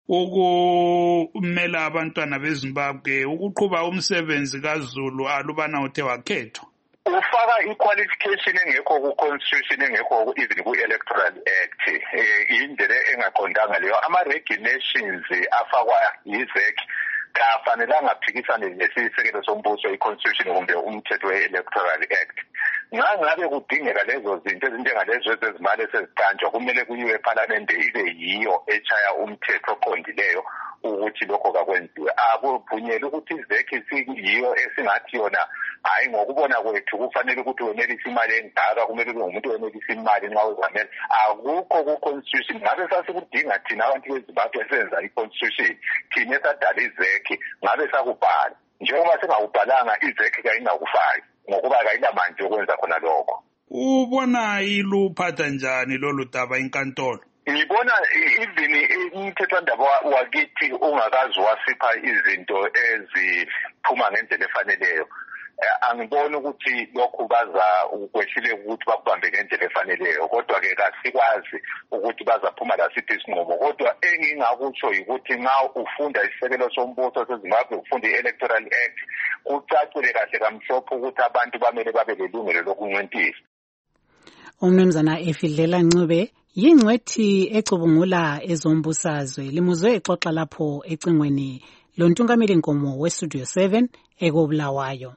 ukumela abantwana beZimbabwe ukuqhuba umsebenzi kaZulu alubana uthe wakhethwa? Ufaka i-qualification engekho ku-constitution engekho even ku-electoral act indlela engaqondanga leyo. Ama-regulations afakwa yi-Z E C kafanelanga aphikisane nesisekelo sombuso i-constitution kumbe umthetho we-electoral act. Ngabe kudingeka lezo zinto ezinjengalezo ezezimali eseziqanjwa kumele kuyiwe eParliament ibe yiyo echaya umthetho oqondileyo ukuthi lokho kakwenziwe. Akuvunyelwe ukuthi i-Z E C siyiyo esingathi yona hayi ngokubona kwethu kufanele ukuthi wenelise imali engaka kumele kube ngumuntu wenelise imali nxa uzamele. Akukho ku-constitution. Ngabe sasikudinga thina abantu beZimbabwe esenza i-constitution thina esadala i-Z E C ngabe sakubhala njengoba singakubhalanga i-Z E C kayingakufaki ngokuba kayilamandla yokwenza khona lokho. Ubona iluphatha njani lolu daba inkantolo? Ngibona even umthethwandaba wakithi ungakazi wasipha izinto eziphuma ngendlela efaneleyo. Angiboni ukuthi lokhu baza ukwehlile ukuthi bakubambe ngendlela efaneleyo, kodwa ke kasikwazi ukuthi bazaphuma la sithi isinqumo. Kodwa engingakutsho ukuthi nxa ufunda isisekelo sombuso seZimbabwe ufunda i-electoral act kucacile kahle kamhlophe ukuthi abantu bamele babe lelungelo lokuncintisa. Umnumzana Efidlela Ncube yingcwethi ecubungula ezombusazwe limuzwe exoxa lapho ecingweni lontungameli nkomo weStudio seven ekobulawayo.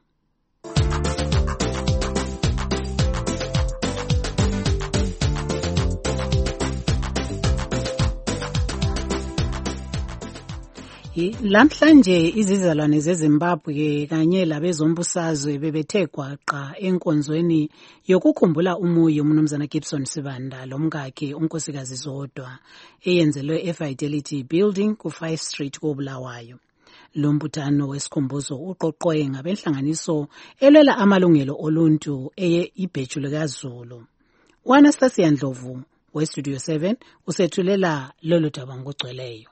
Lamhlanje izizalwane zeZimbabwe kanye labezombusazwe bebethe gwaqa enkonzweni yokukhumbula umuyi umnumzana Gibson Sibanda lomkakhe unkosikazi Zodwa eyenzelwe eFidelity Building ku five Street koBulawayo. Lo mbuthano wesikhumbuzo uqoqwe ngabenhlanganiso elwela amalungelo oluntu eye ibheju likaZulu. uAnastasia Ndlovu weStudio seven usethulela lolu daba ngokugcweleyo.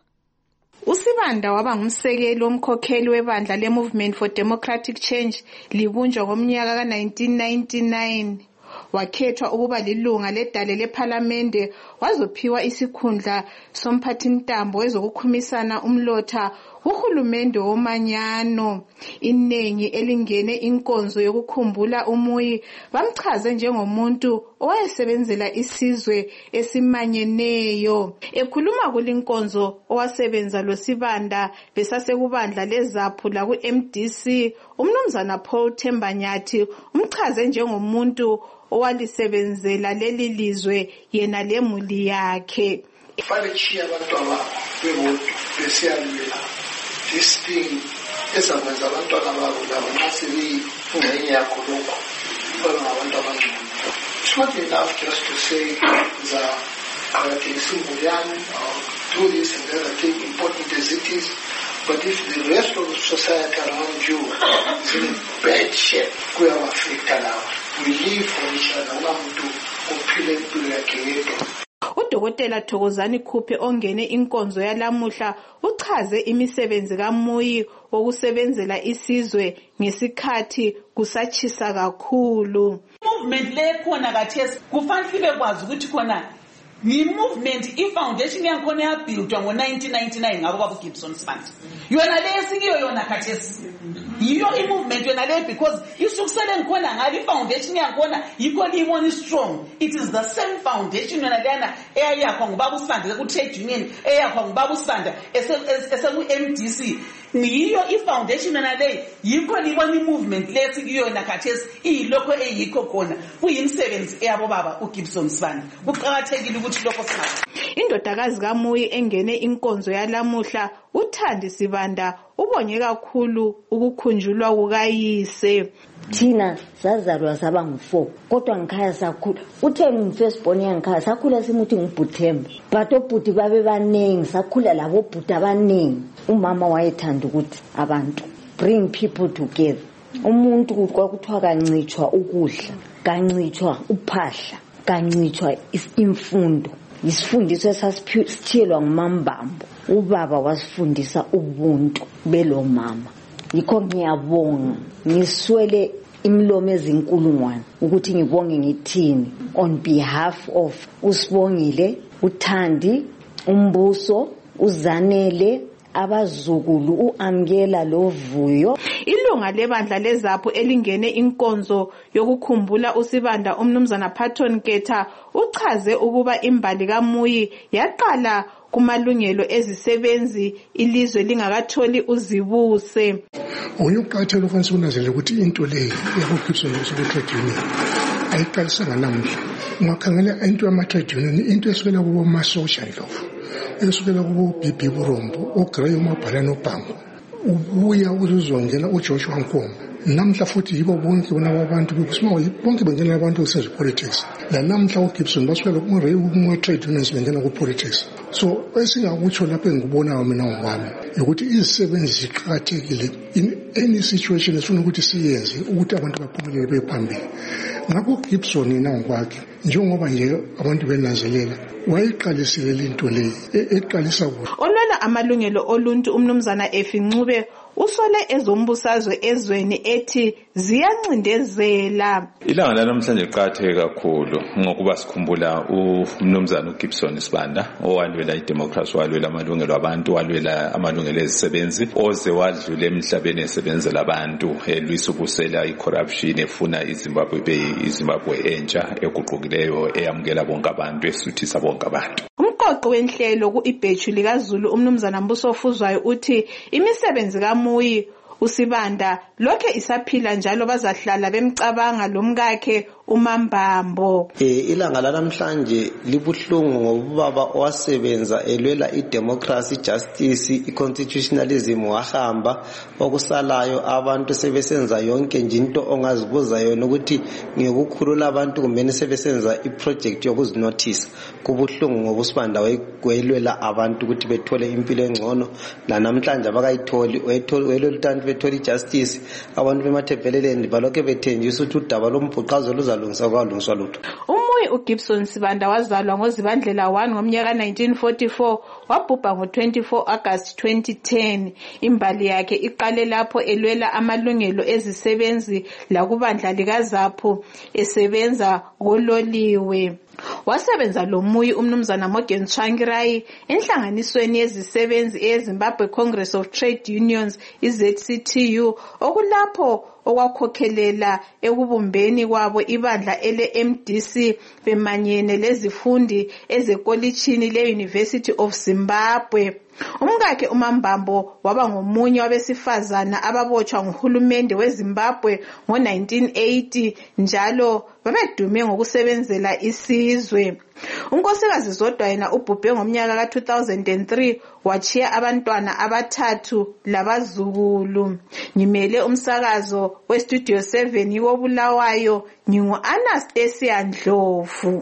uSibanda waba ngumsekeli womkhokheli webandla le-Movement for Democratic Change libunjwa ngomnyaka ka nineteen ninety-nine. Wakhethwa ukuba lilunga ledale lephalamende wazophiwa isikhundla somphathintambo wezokukhumisana umlotha uhulumende womanyano. Inengi elingene inkonzo yokukhumbula umuyi bamchaze njengomuntu owayesebenzela isizwe esimanyeneyo. Ekhuluma kulinkonzo owasebenza loSibanda besasekubandla lezaphu la ku-M D C, umnumzana Paul Thembanyathi umchaze njengomuntu owalisebenzela leli lizwe yena lemuli yakhe. Falechiya abantwana bebodwa besiyalwela this thing ezakwenza abantwana babo labo nxa sebeyingxenye yakho lokho babe ngabantu abangcono. It's not enough just to say that akathekisimbuyani or do this and that, I think important as it is, but if the rest of the society around you is in bad shape, kuyawafekta lawa. We live for each other. Unamuntu ophile impilo yakhe yedwa. uDokotela Thokozani Khuphe ongene inkonzo yalamuhla uchaze imisebenzi kaMuyi wokusebenzela isizwe ngesikhathi kusatshisa kakhulu. Movement le khona kathesi kufanele sibe kwazi ukuthi khona ni movement i-foundation yakhona yabuildwa ngo nineteen ninety-nine ngabo baba Gibson Sibanda. Yona lesikiyo yona kathesi. Yiyo i-movement yona le because isukusele ngikhona ngale i-foundation yakhona yikho libona strong. It is the same foundation yona lena eyayakho ngubaba uSibanda ku-trade union eyakho ngubaba uSibanda eseku-M D C. Yiyo i-foundation yona le yikho libona i-movement lesikiyona kathesi iyilokho eyikho khona kuyimsebenzi eyabo baba uGibson Sibanda. Kuqakathekile ukuthi lokho singazi. Indodakazi kaMuyi engene inkonzo yalamuhla uThandi Sibanda ubonge kakhulu ukukhunjulwa kukayise. Thina sazalwa saba ngu-four kodwa ngikhaya sakhula uthe ngifirst born yangikhaya sakhula simuthi ngubhuthemba but obhuti babe baningi sakhula labo bhuti abaningi. Umama wayethanda ukuthi abantu bring people together. Umuntu kwakuthiwa kancitshwa ukudla, kancitshwa uphahla, kancitshwa imfundo. Isifundiso esasithiyelwa ngumambambo. Ubaba wasifundisa ubuntu belo mama. Yikho ngiyabonga ngiswele imlomo ezinkulungwane ukuthi ngibonge ngithini on behalf of uSibongile, uThandi, uMbuso, uZanele, abazukulu, uAmkela loVuyo. Ilunga lebandla leZAPHU elingene inkonzo yokukhumbula uSibanda uMnumzana Patton Keta uchaze ukuba imbali kaMuyi yaqala kumalungelo ezisebenzi ilizwe lingakatholi uzibuse. Uyuqathela ufanele unazele ukuthi into le yakuGibson trade union ayiqalisanga namuhla. Ungakhangela into yama-trade union, into esukela kubo ma-social law, esukela kubo B B Burombo, uGray uMabhala noBhango, ubuya uzongela uJoshua Nkomo. Namhla futhi yibo bonke bona abantu bekusima bonke bengena abantu kuseze politics. La namhla uGibson basukela kumray uma-trade unions bengena ku-politics. So esingakutsho lapho engikubona mina ngwami ukuthi izisebenzi ziqhathekile in any situation esifuna ukuthi siyenze ukuthi abantu baphumelele bephambili. Ngakho uGibson yena ngokwakhe njengoba nje abantu benanzelela wayiqalisile into le eqalisa kuhle. Olwela amalungelo oluntu uMnumzana Effie Ncube usole ezombusazwe ezweni ethi ziyancindezela. Ilanga lanamhlanje liqhatheke kakhulu ngokuba sikhumbula uMnumzana uGibson Sibanda owalwela idemocracy, walwela amalungelo abantu, walwela amalungelo ezisebenzi, oze wadlula emhlabeni esebenzela abantu, elwisa ubusela icorruption, efuna iZimbabwe ibe iZimbabwe entsha eguqukileyo eyamukela bonke abantu, esuthisa bonke abantu. Umqoqi wenhlelo ku-Ibheju likaZulu uMnumzana Mbuso Fuzwayo uthi imisebenzi kaMuyi uSibanda lokhe isaphila njalo bazahlala bemcabanga lomkakhe uMambambo. Eh ilanga lanamhlanje libuhlungu ngobaba owasebenza elwela idemocracy, justice, iconstitutionalism wahamba, okusalayo abantu sebesenza yonke nje into ongazibuza yona ukuthi ngikukhulula abantu kumbe sebesenza iproject yokuzinotice. Kubuhlungu ngoba uSibanda wayelwela abantu ukuthi bethole impilo engcono, la namhlanje abakayitholi, wayelwela ukuthi bethole justice. Abantu bemathebheleleni balokhe bethenjisa ukuthi udaba lombhuqazo luzalungiswa kwalungiswa lutho. Umuyi uGibson Sibanda wazalwa ngoZibandlela one ngomnyaka nineteen forty-four, wabhubha ngo twenty-four August twenty ten. Imbali yakhe iqale lapho elwela amalungelo ezisebenzi lakubandla likaZAPHU esebenza kololiwe. Wasebenza lo Muyi uMnumzana Morgan Tsvangirai enhlanganisweni yezisebenzi eZimbabwe Congress of Trade Unions I-Z C T U, okulapho okwakhokhelela ekubumbeni kwabo ibandla ele M D C bemanyene lezifundi ezekolitshini le-University of Zimbabwe. Umkakhe uMambambo waba ngomunye wabesifazana ababotshwa nguhulumende weZimbabwe ngo nineteen eighty, njalo babedume ngokusebenzela isizwe. Unkosikazi Zodwa yena ubhubhe ngomnyaka ka two thousand three, wachiya abantwana abathathu labazukulu. Ngimele umsakazo weStudio seven yobulawayo, ngingu Anastasia Ndlovu.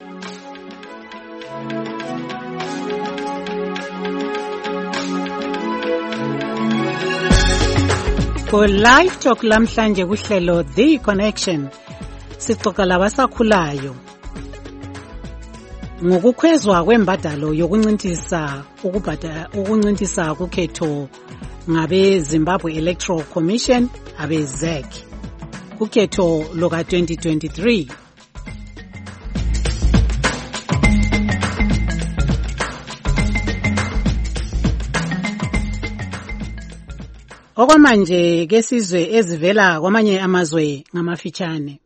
Ko live talk lamhlanje kuhlelo The Connection sixoxa labasakhulayo ngokukhwezwa kwembadalo yokuncintisa ukubhadala ukuncintisa kukhetho ngabe Zimbabwe Electoral Commission abe Z E C kukhetho loka twenty twenty-three. Okwamanje kesizwe ezivela kwamanye amazwe ngamafitshane.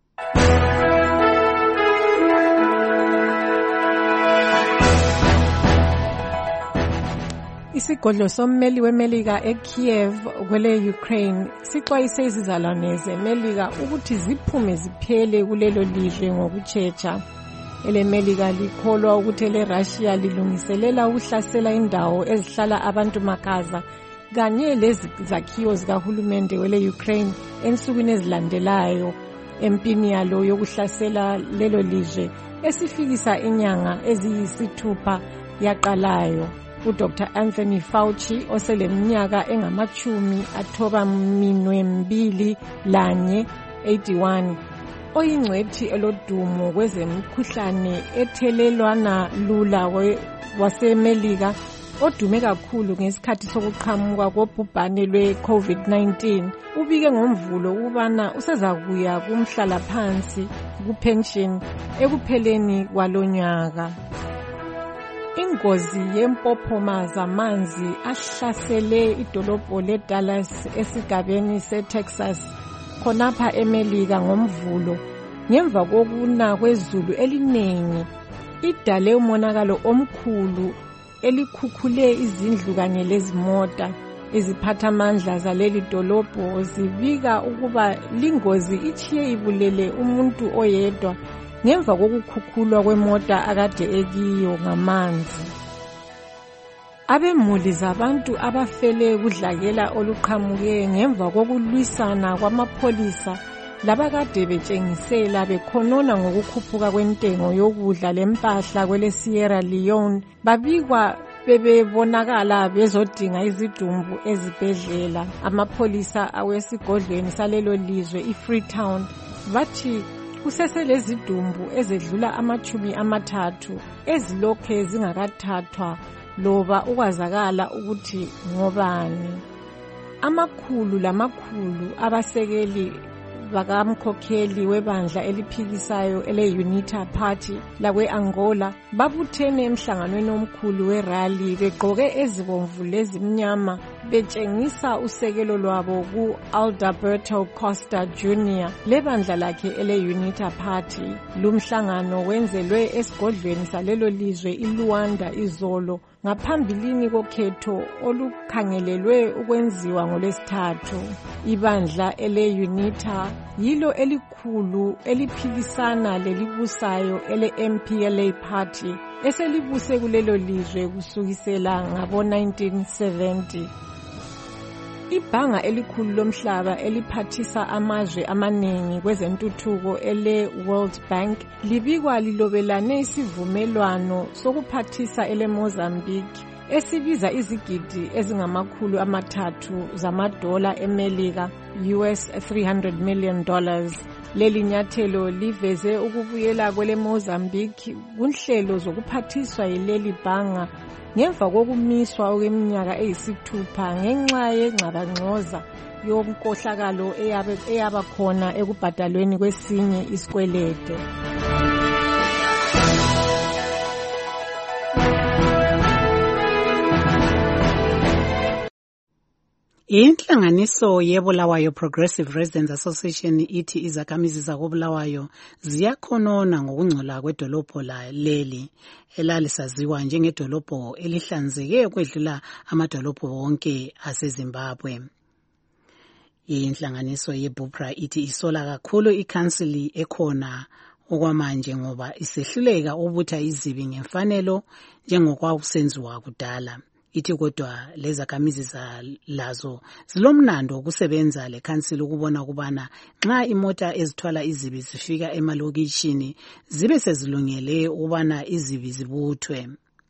Isigodlo sommeli weMelika eKiev kwele Ukraine sixwayise izizalwane zeMelika ukuthi ziphume ziphele kulelo lizwe ngokutshecha. EleMelika likholwa ukuthi eleRussia lilungiselela ukuhlasela indawo ezihlala abantu makaza kanye lezakhiwo zikahulumende wele Ukraine ensukwini ezilandelayo empini yalo yokuhlasela lelo lizwe esifikisa inyanga eziyisithupha yaqalayo. uDoctor Anthony Fauci oseleminyaka engamachumi athoba minwe mbili lanye eighty-one, oyingcwethi elodumo kwezemkhuhlane ethelelwana lula waseMelika, odume kakhulu ngesikhathi sokuqhamuka kobhubhane lwe-COVID nineteen, ubike ngomvulo ukubana usezakuya kumhlala phansi kupension ekupheleni kwalonyaka. ingozi yempophoma zamanzi ahlasele idolobho leDallas esigabeni seTexas khonapha eMelika ngomvulo ngemva kokuna kwezulu elinengi idale umonakalo omkhulu elikhukhule izindlu kanye lezimota. Iziphathamandla zaleli dolobho zibika ukuba lingozi ichiye ibulele umuntu oyedwa ngemva kokukhukhulwa kwemota akade ekiyo ngamanzi. Abemuli zabantu abafele kudlakela oluqhamuke ngemva kokulwisana kwamapholisa labakade betshengisela bekhonona ngokukhuphuka kwentengo yokudla lempahla kwele Sierra Leone babikwa bebebonakala bezodinga izidumbu ezibhedlela. Amapholisa awesigodlweni salelo lizwe iFreetown bathi kuseselezidumbu ezedlula amachumi amathathu ezilokhe zingakathathwa loba ukwazakala ukuthi ngobani. Amakhulu lamakhulu abasekeli bakamkhokheli webandla eliphikisayo ele-UNITA Party lakwe-Angola babuthene emhlanganweni omkhulu werali begqoke ezibomvu lezimnyama betshengisa usekelo lwabo ku-Alberto Costa Junior lebandla lakhe ele-UNITA Party. Lumhlangano wenzelwe esigodlweni salelo lizwe iLuanda izolo ngaphambilini kokhetho olukhangelelwe ukwenziwa ngolwesithathu. Ibandla ele-UNITA yilo elikhulu eliphikisana lelibusayo ele-M P L A Party eselibuse kulelo lizwe kusukisela ngabo nineteen seventy. Ibhanga elikhulu lomhlaba eliphathisa amazwe amaningi kwezentuthuko ele-World Bank libikwa lilobelane isivumelwano sokuphathisa ele-Mozambique esibiza izigidi ezingamakhulu amathathu zamadola eMelika U S three hundred million dollars. Leli nyathelo liveze ukubuyela kwele Mozambique kunhlelo zokuphathiswa yileli bhanga ngemva kokumiswa kweminyaka eyisithupha ngenxa yengxabangxoza yomkohlakalo eyaba khona ekubhadalweni kwesinye isikweleto. Inhlanganiso yeBulawayo Progressive Residents Association ithi izakhamizi zakoBulawayo ziyakhonona ngokungcola kwedolobho leli elalisaziwa njengedolobho elihlanzeke kwedlula amadolobho wonke aseZimbabwe. Inhlanganiso yeBupra ithi isola kakhulu ikhansili ekhona okwamanje ngoba isehluleka ubutha izibi ngemfanelo njengokwakusenziwa kudala. Ithi kodwa lezakhamizi lazo zilomnando ukusebenza lekhansili ukubona kubana nxa imota ezithwala izibi zifika emalokishini zibe sezilungele ukubana izibi zibuthwe.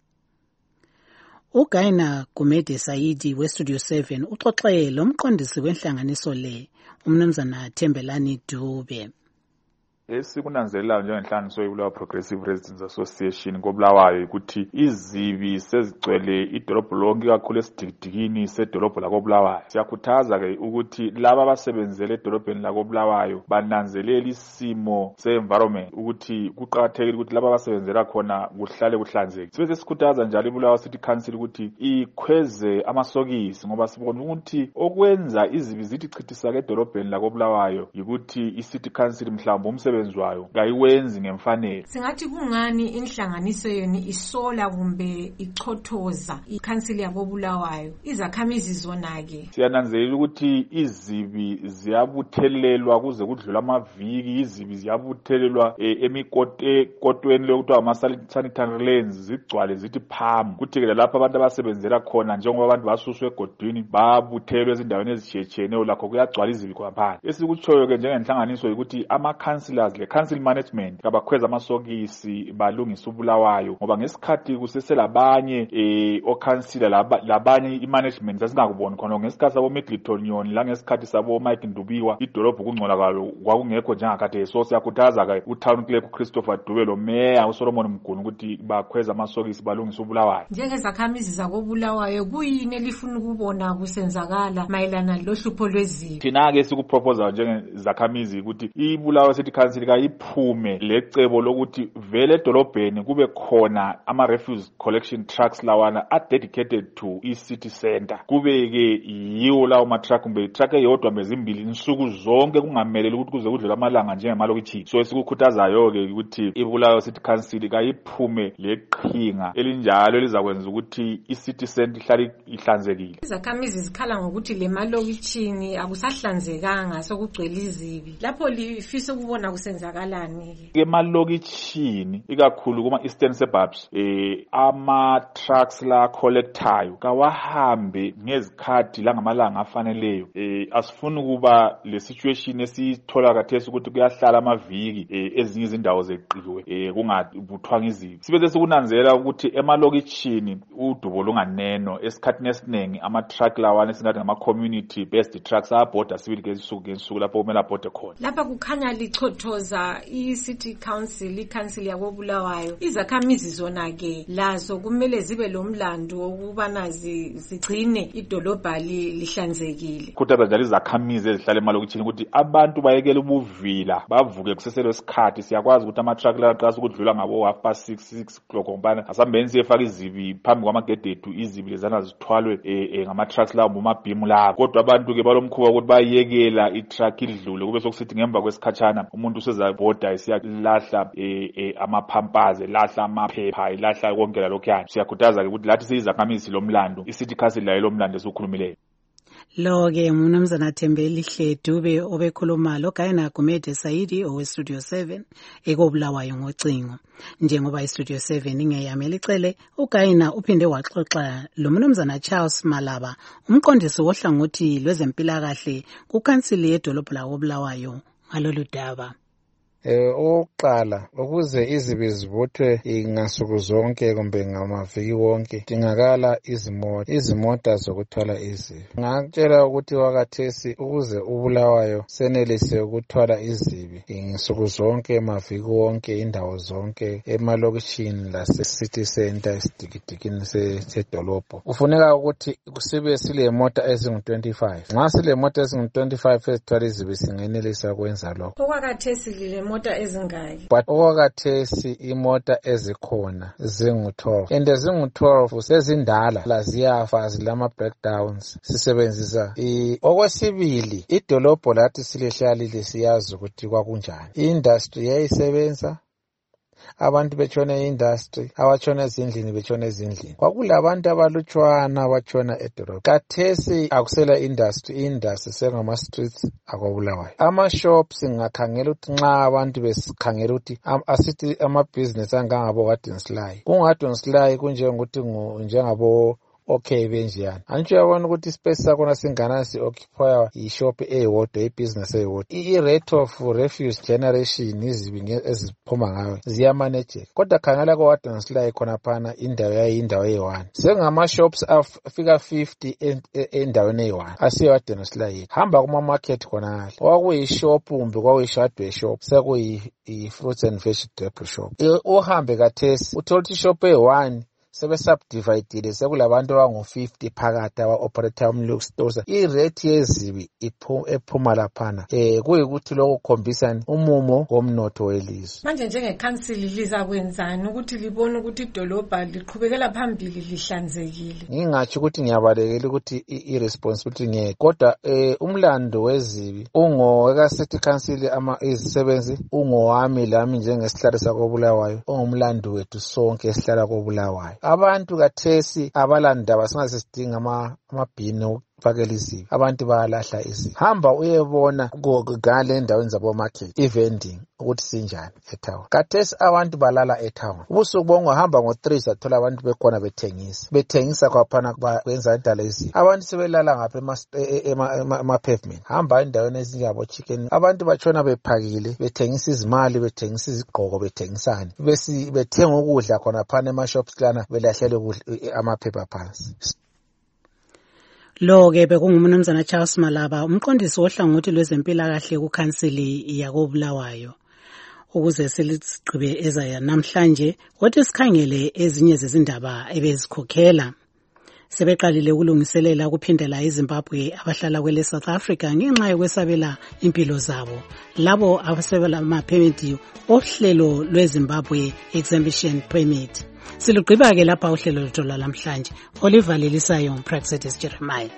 uGaina Gumede Saidi weStudio seven uxoxe lomqondisi wenhlanganiso le umnumzana Thembelani Dube. Esikunanzelelayo njengenhlanganiso yeBulawayo Progressive Residents Association koBulawayo ukuthi izibi sezigcwele idolobho lonke kakhulu esidikidikini sedolobho lakoBulawayo. Siyakhuthaza ke ukuthi laba abasebenzele edolobheni lakoBulawayo bananzelela isimo se-environment ukuthi kuqakathekile ukuthi laba abasebenzela khona kuhlale kuhlanzeke. Sibe sesikhuthaza njalo iBulawayo City Council ukuthi ikhweze amasokisi ngoba sibona ukuthi okwenza izibi zithi chithisa edolobheni lakoBulawayo yikuthi iCity Council mhlawumbe umsebenzi wayo kayiwenzi ngemfanelo. Singathi kungani inhlanganiso yenu isola kumbe ichothoza ikhansili yakoBulawayo izakhamizi zona ke? Siyananzelela ukuthi izibi ziyabuthelelwa kuze kudlula amaviki, izibi ziyabuthelelwa emikotweni lokuthiwa ama-sanitary lanes zigcwale zithi phamu. Kuthi ke lapha abantu abasebenzela khona njengoba abantu basuswe egodini babuthelwe ezindaweni ezitshiyetshiyeneyo lakho kuyagcwala izibi kwaphansi. Esikutshoyo ke njengenhlanganiso ukuthi ama-councillors le council management kabakhweza amasokisi balungisa uBulawayo ngoba ngesikhathi kuseselabanye eh o-councillor labanye i-management sasingakuboni khona ngesikhathi sabo Middleton Nyoni la ngesikhathi sabo Mike Ndubiwa idolobho kungcola kwalo kwakungekho njengakade. So siyakhuthaza ke uTown Clerk uChristopher Dube lo Mayor uSolomon Mguni ukuthi bakhweza amasokisi balungisa uBulawayo. Njengezakhamizi zakoBulawayo kuyini elifuna ukubona kusenzakala mayelana lohlupho lwezibi? Thina ke sikuproposal njengezakhamizi ukuthi iBulawayo City Council council kayiphume lecebo lokuthi vele edolobheni kube khona ama refuse collection trucks lawana are dedicated to i-city center. Kube ke yiwo lawo ma-truck kumbe truck eyodwa mezimbili insuku zonke kungameleli ukuthi kuze kudlula amalanga njengemalokitshini. So esikukhuthazayo ke ukuthi iBulawayo City Council kayiphume leqhinga elinjalo elizakwenza ukuthi i-city center ihlale ihlanzekile. Izakhamizi zikhala ngokuthi le malokitshini akusahlanzekanga sokugcwele izibi. Lapho lifisa ukubona kusenzakalani? Emalokitshini ikakhulu kuma eastern suburbs eh ama trucks la collectayo kawahambe ngezikhathi langamalanga afaneleyo. Eh asifuni kuba le situation esithola kathesi ukuthi kuyahlala amaviki eh, ezinye izindawo zeqiwe eh kungabuthwanga izibi. Sibe sekunanzela ukuthi emalokitshini udubo lunganeno esikhathini esiningi ama truck lawana esingathi ngama community based trucks abhoda sibili ngesuku ngesuku lapho kumele abhode khona. Lapha kukhanya lichothoza i-city council, i-council yakoBulawayo. Izakhamizi zona ke lazo kumele zibe lomlando ukubana zigcine idolobha lihlanzekile. Kuthaba njalo izakhamizi ezihlala emalokitshini ukuthi abantu bayekele ubuvila bavuke kuseselo isikhathi. Siyakwazi ukuthi ama truck la qasa ukudlula ngabo half past six six o'clock ngombana asambenzi efaka izibi phambi kwamagede ethu, izibi lezana zithwalwe eh ngama trucks lawo bomabhimu lawo. Kodwa abantu ke balomkhuba ukuthi bayekela i-truck idlule kube sokusithi ngemva kwesikhatshana umuntu usezabhoda siyalahla eh amaphampaze, lahla amaphepha, ilahla konke lokuyana. Siyakhuthaza ke ukuthi lathi siyizakhamizi lomlando, i-city council layo lomlando esikhulumileyo. Lo ke umnumzana Thembeli Hledube obekhuluma lo Gayina Gumede Saidi owe Studio seven ekoBulawayo ngocingo. Njengoba iStudio seven ingeyamela icele, uGayina uphinde waxoxa lo mnumzana Charles Malaba, umqondisi wohlangothi lwezempilakahle kuKhansili yedolobha lakoBulawayo ngalolu daba. Eh oqala ukuze izibi zivuthwe ingasuku zonke kumbe ngamaviki wonke dingakala izimota izimota zokuthwala izibi. Ngakutshela ukuthi wakathesi ukuze uBulawayo senelise ukuthwala izibi ingasuku zonke emaviki wonke indawo zonke emalokishini lase city center esidikidikini sedolobho ufuneka ukuthi kusibe sile mota ezingu twenty-five. Nxa sile mota ezingu twenty-five ezithwala izibi singenelisa ukwenza lokho. Okwakathesi lile mota ezingaki? But okwakathesi imota ezikhona zingu twelve. And zingu twelve sezindala la ziyafa zilama breakdowns sisebenzisa i okwesibili idolobho lathi silehlalile siyazi ukuthi kwakunjani. Industry yayisebenza abantu betshona e-industry, abatshona ezindlini betshona ezindlini. Kwakulabantu abalutshwana abatshona edolobha. Kathesi akusela industry, industry sengama streets akoBulawayo. Ama shops ngakhangela ukuthi nxa abantu besikhangela ukuthi asithi ama business angangabo kaDinsley. KungaDinsley kunjengokuthi njengabo okay benjani. Antsho yabona ukuthi ispace sakona singana si occupy ishop eyodwa, ibusiness eyodwa. I-rate of refuse generation izibi eziphuma ngayo ziyamanage. Kodwa khangela kwa Dinsley khona phana indawo yayindawo eyi-one. Sengama shops afika fifty endaweni eyi-one. Asiyo Dinsley. Hamba kuma market khona. Kwakuyishop kumbe kwakuyishadwe shop sekuyi fruits and vegetable shop. Uhambe kathesi uthola ukuthi shop eyi-one sebe subdivided sekulabantu abangu fifty phakathi aba operator umlux stores. I-rate yezibi ephuma laphana eh kuyikuthi lokho khombisa umumo womnotho welizwe. Manje njengekhansili liza kwenzani ukuthi libone ukuthi idolobha liqhubekela phambili lihlanzekile? Ngingathi ukuthi ngiyabalekela ukuthi i-responsibility ngeke, kodwa eh umlando wezibi ungo eka city council ama izisebenzi ungowami lami njengesihlalo sakoBulawayo, ongumlando wethu sonke esihlala koBulawayo. Abantu kathesi abalandaba singasidinga ama amabhini fakela izibi. Abantu bayalahla izibi. Hamba uyebona ngale endaweni zabo market i-vending ukuthi sinjani etown. Kathesi abantu balala etown. Ubusuku bonke hamba ngo three sathola abantu bekhona bethengisa. Bethengisa kwaphana kwenza indala izibi. Abantu sebelala ngapha ema pavement. Hamba endaweni ezinjabo chicken. Abantu batshona bephakile, bethengisa izimali, bethengisa izigqoko, bethengisana. Besi bethenga ukudla khona phana ema shops lana belahlele amaphepha phansi. Lo ke bekungumnumzana Charles Malaba, umqondisi wohlangothi lwezempilakahle kuKhansili yakoBulawayo. Ukuze siligqibe ezaya namhlanje, wathi sikhangele ezinye zezindaba ebezikhokhela. sebeqalile ukulungiselela ukuphindela eZimbabwe abahlala kwele South Africa ngenxa yokwesabela impilo zabo. Labo abasebela amaphemiti ohlelo lweZimbabwe Exemption Permit. Silugqiba ke lapha uhlelo lwethu lamhlanje. Oliver Lelisayo, Praxedes Jeremiah.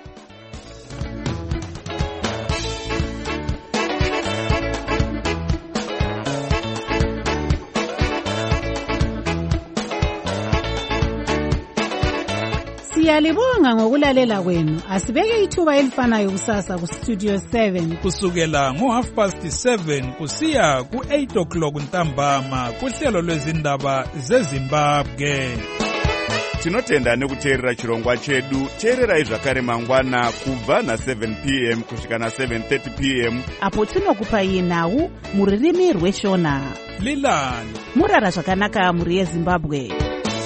Siyalibonga ngokulalela kwenu. Asibeke ithuba elifanayo kusasa ku Studio seven kusukela ngo half past seven kusiya ku eight o'clock ntambama kuhlelo lwezindaba zeZimbabwe. Tinotenda nekuteerera chirongwa chedu. Teererai zvakare mangwana kubva na seven p m kusvika na seven thirty p m apo tinokupai nhau muririmi rweshona. Lilani murara zvakanaka muri yeZimbabwe.